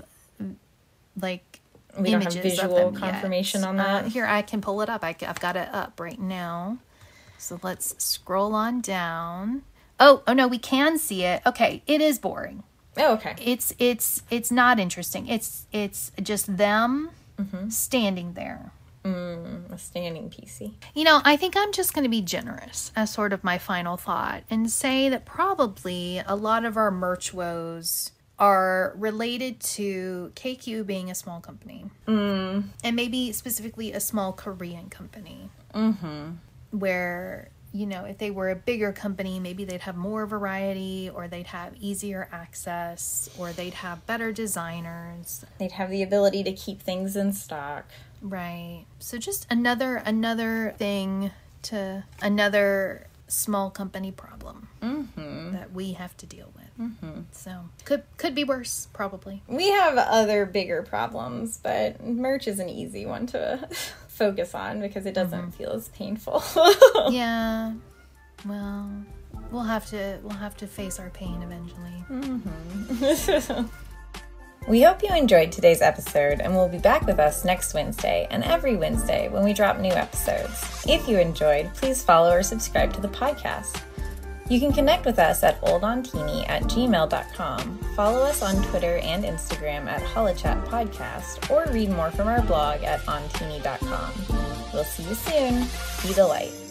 Speaker 1: like,
Speaker 2: We don't have visual confirmation
Speaker 1: yet.
Speaker 2: on that.
Speaker 1: Uh, here, I can pull it up. I, I've got it up right now. So let's scroll on down. Oh, oh no, we can see it. Okay, it is boring.
Speaker 2: Oh, okay.
Speaker 1: It's it's it's not interesting. It's it's just them mm-hmm. standing there.
Speaker 2: Mm, a standing P C.
Speaker 1: You know, I think I'm just going to be generous as sort of my final thought and say that probably a lot of our merch woes are related to K Q being a small company. Mm. And maybe specifically a small Korean company. Mm-hmm. Where, you know, if they were a bigger company, maybe they'd have more variety, or they'd have easier access, or they'd have better designers.
Speaker 2: They'd have the ability to keep things in stock.
Speaker 1: Right. So just another another thing to another small company problem mm-hmm. that we have to deal with. Mm-hmm. So could could be worse, probably.
Speaker 2: We have other bigger problems, but merch is an easy one to focus on because it doesn't mm-hmm. feel as painful.
Speaker 1: Yeah. Well, we'll have to we'll have to face our pain eventually.
Speaker 2: Mm-hmm. We hope you enjoyed today's episode, and will be back with us next Wednesday and every Wednesday when we drop new episodes. If you enjoyed, please follow or subscribe to the podcast. You can connect with us at oldontini at gmail dot com, follow us on Twitter and Instagram at Holochat Podcast, or read more from our blog at ontini dot com. We'll see you soon. Be the light.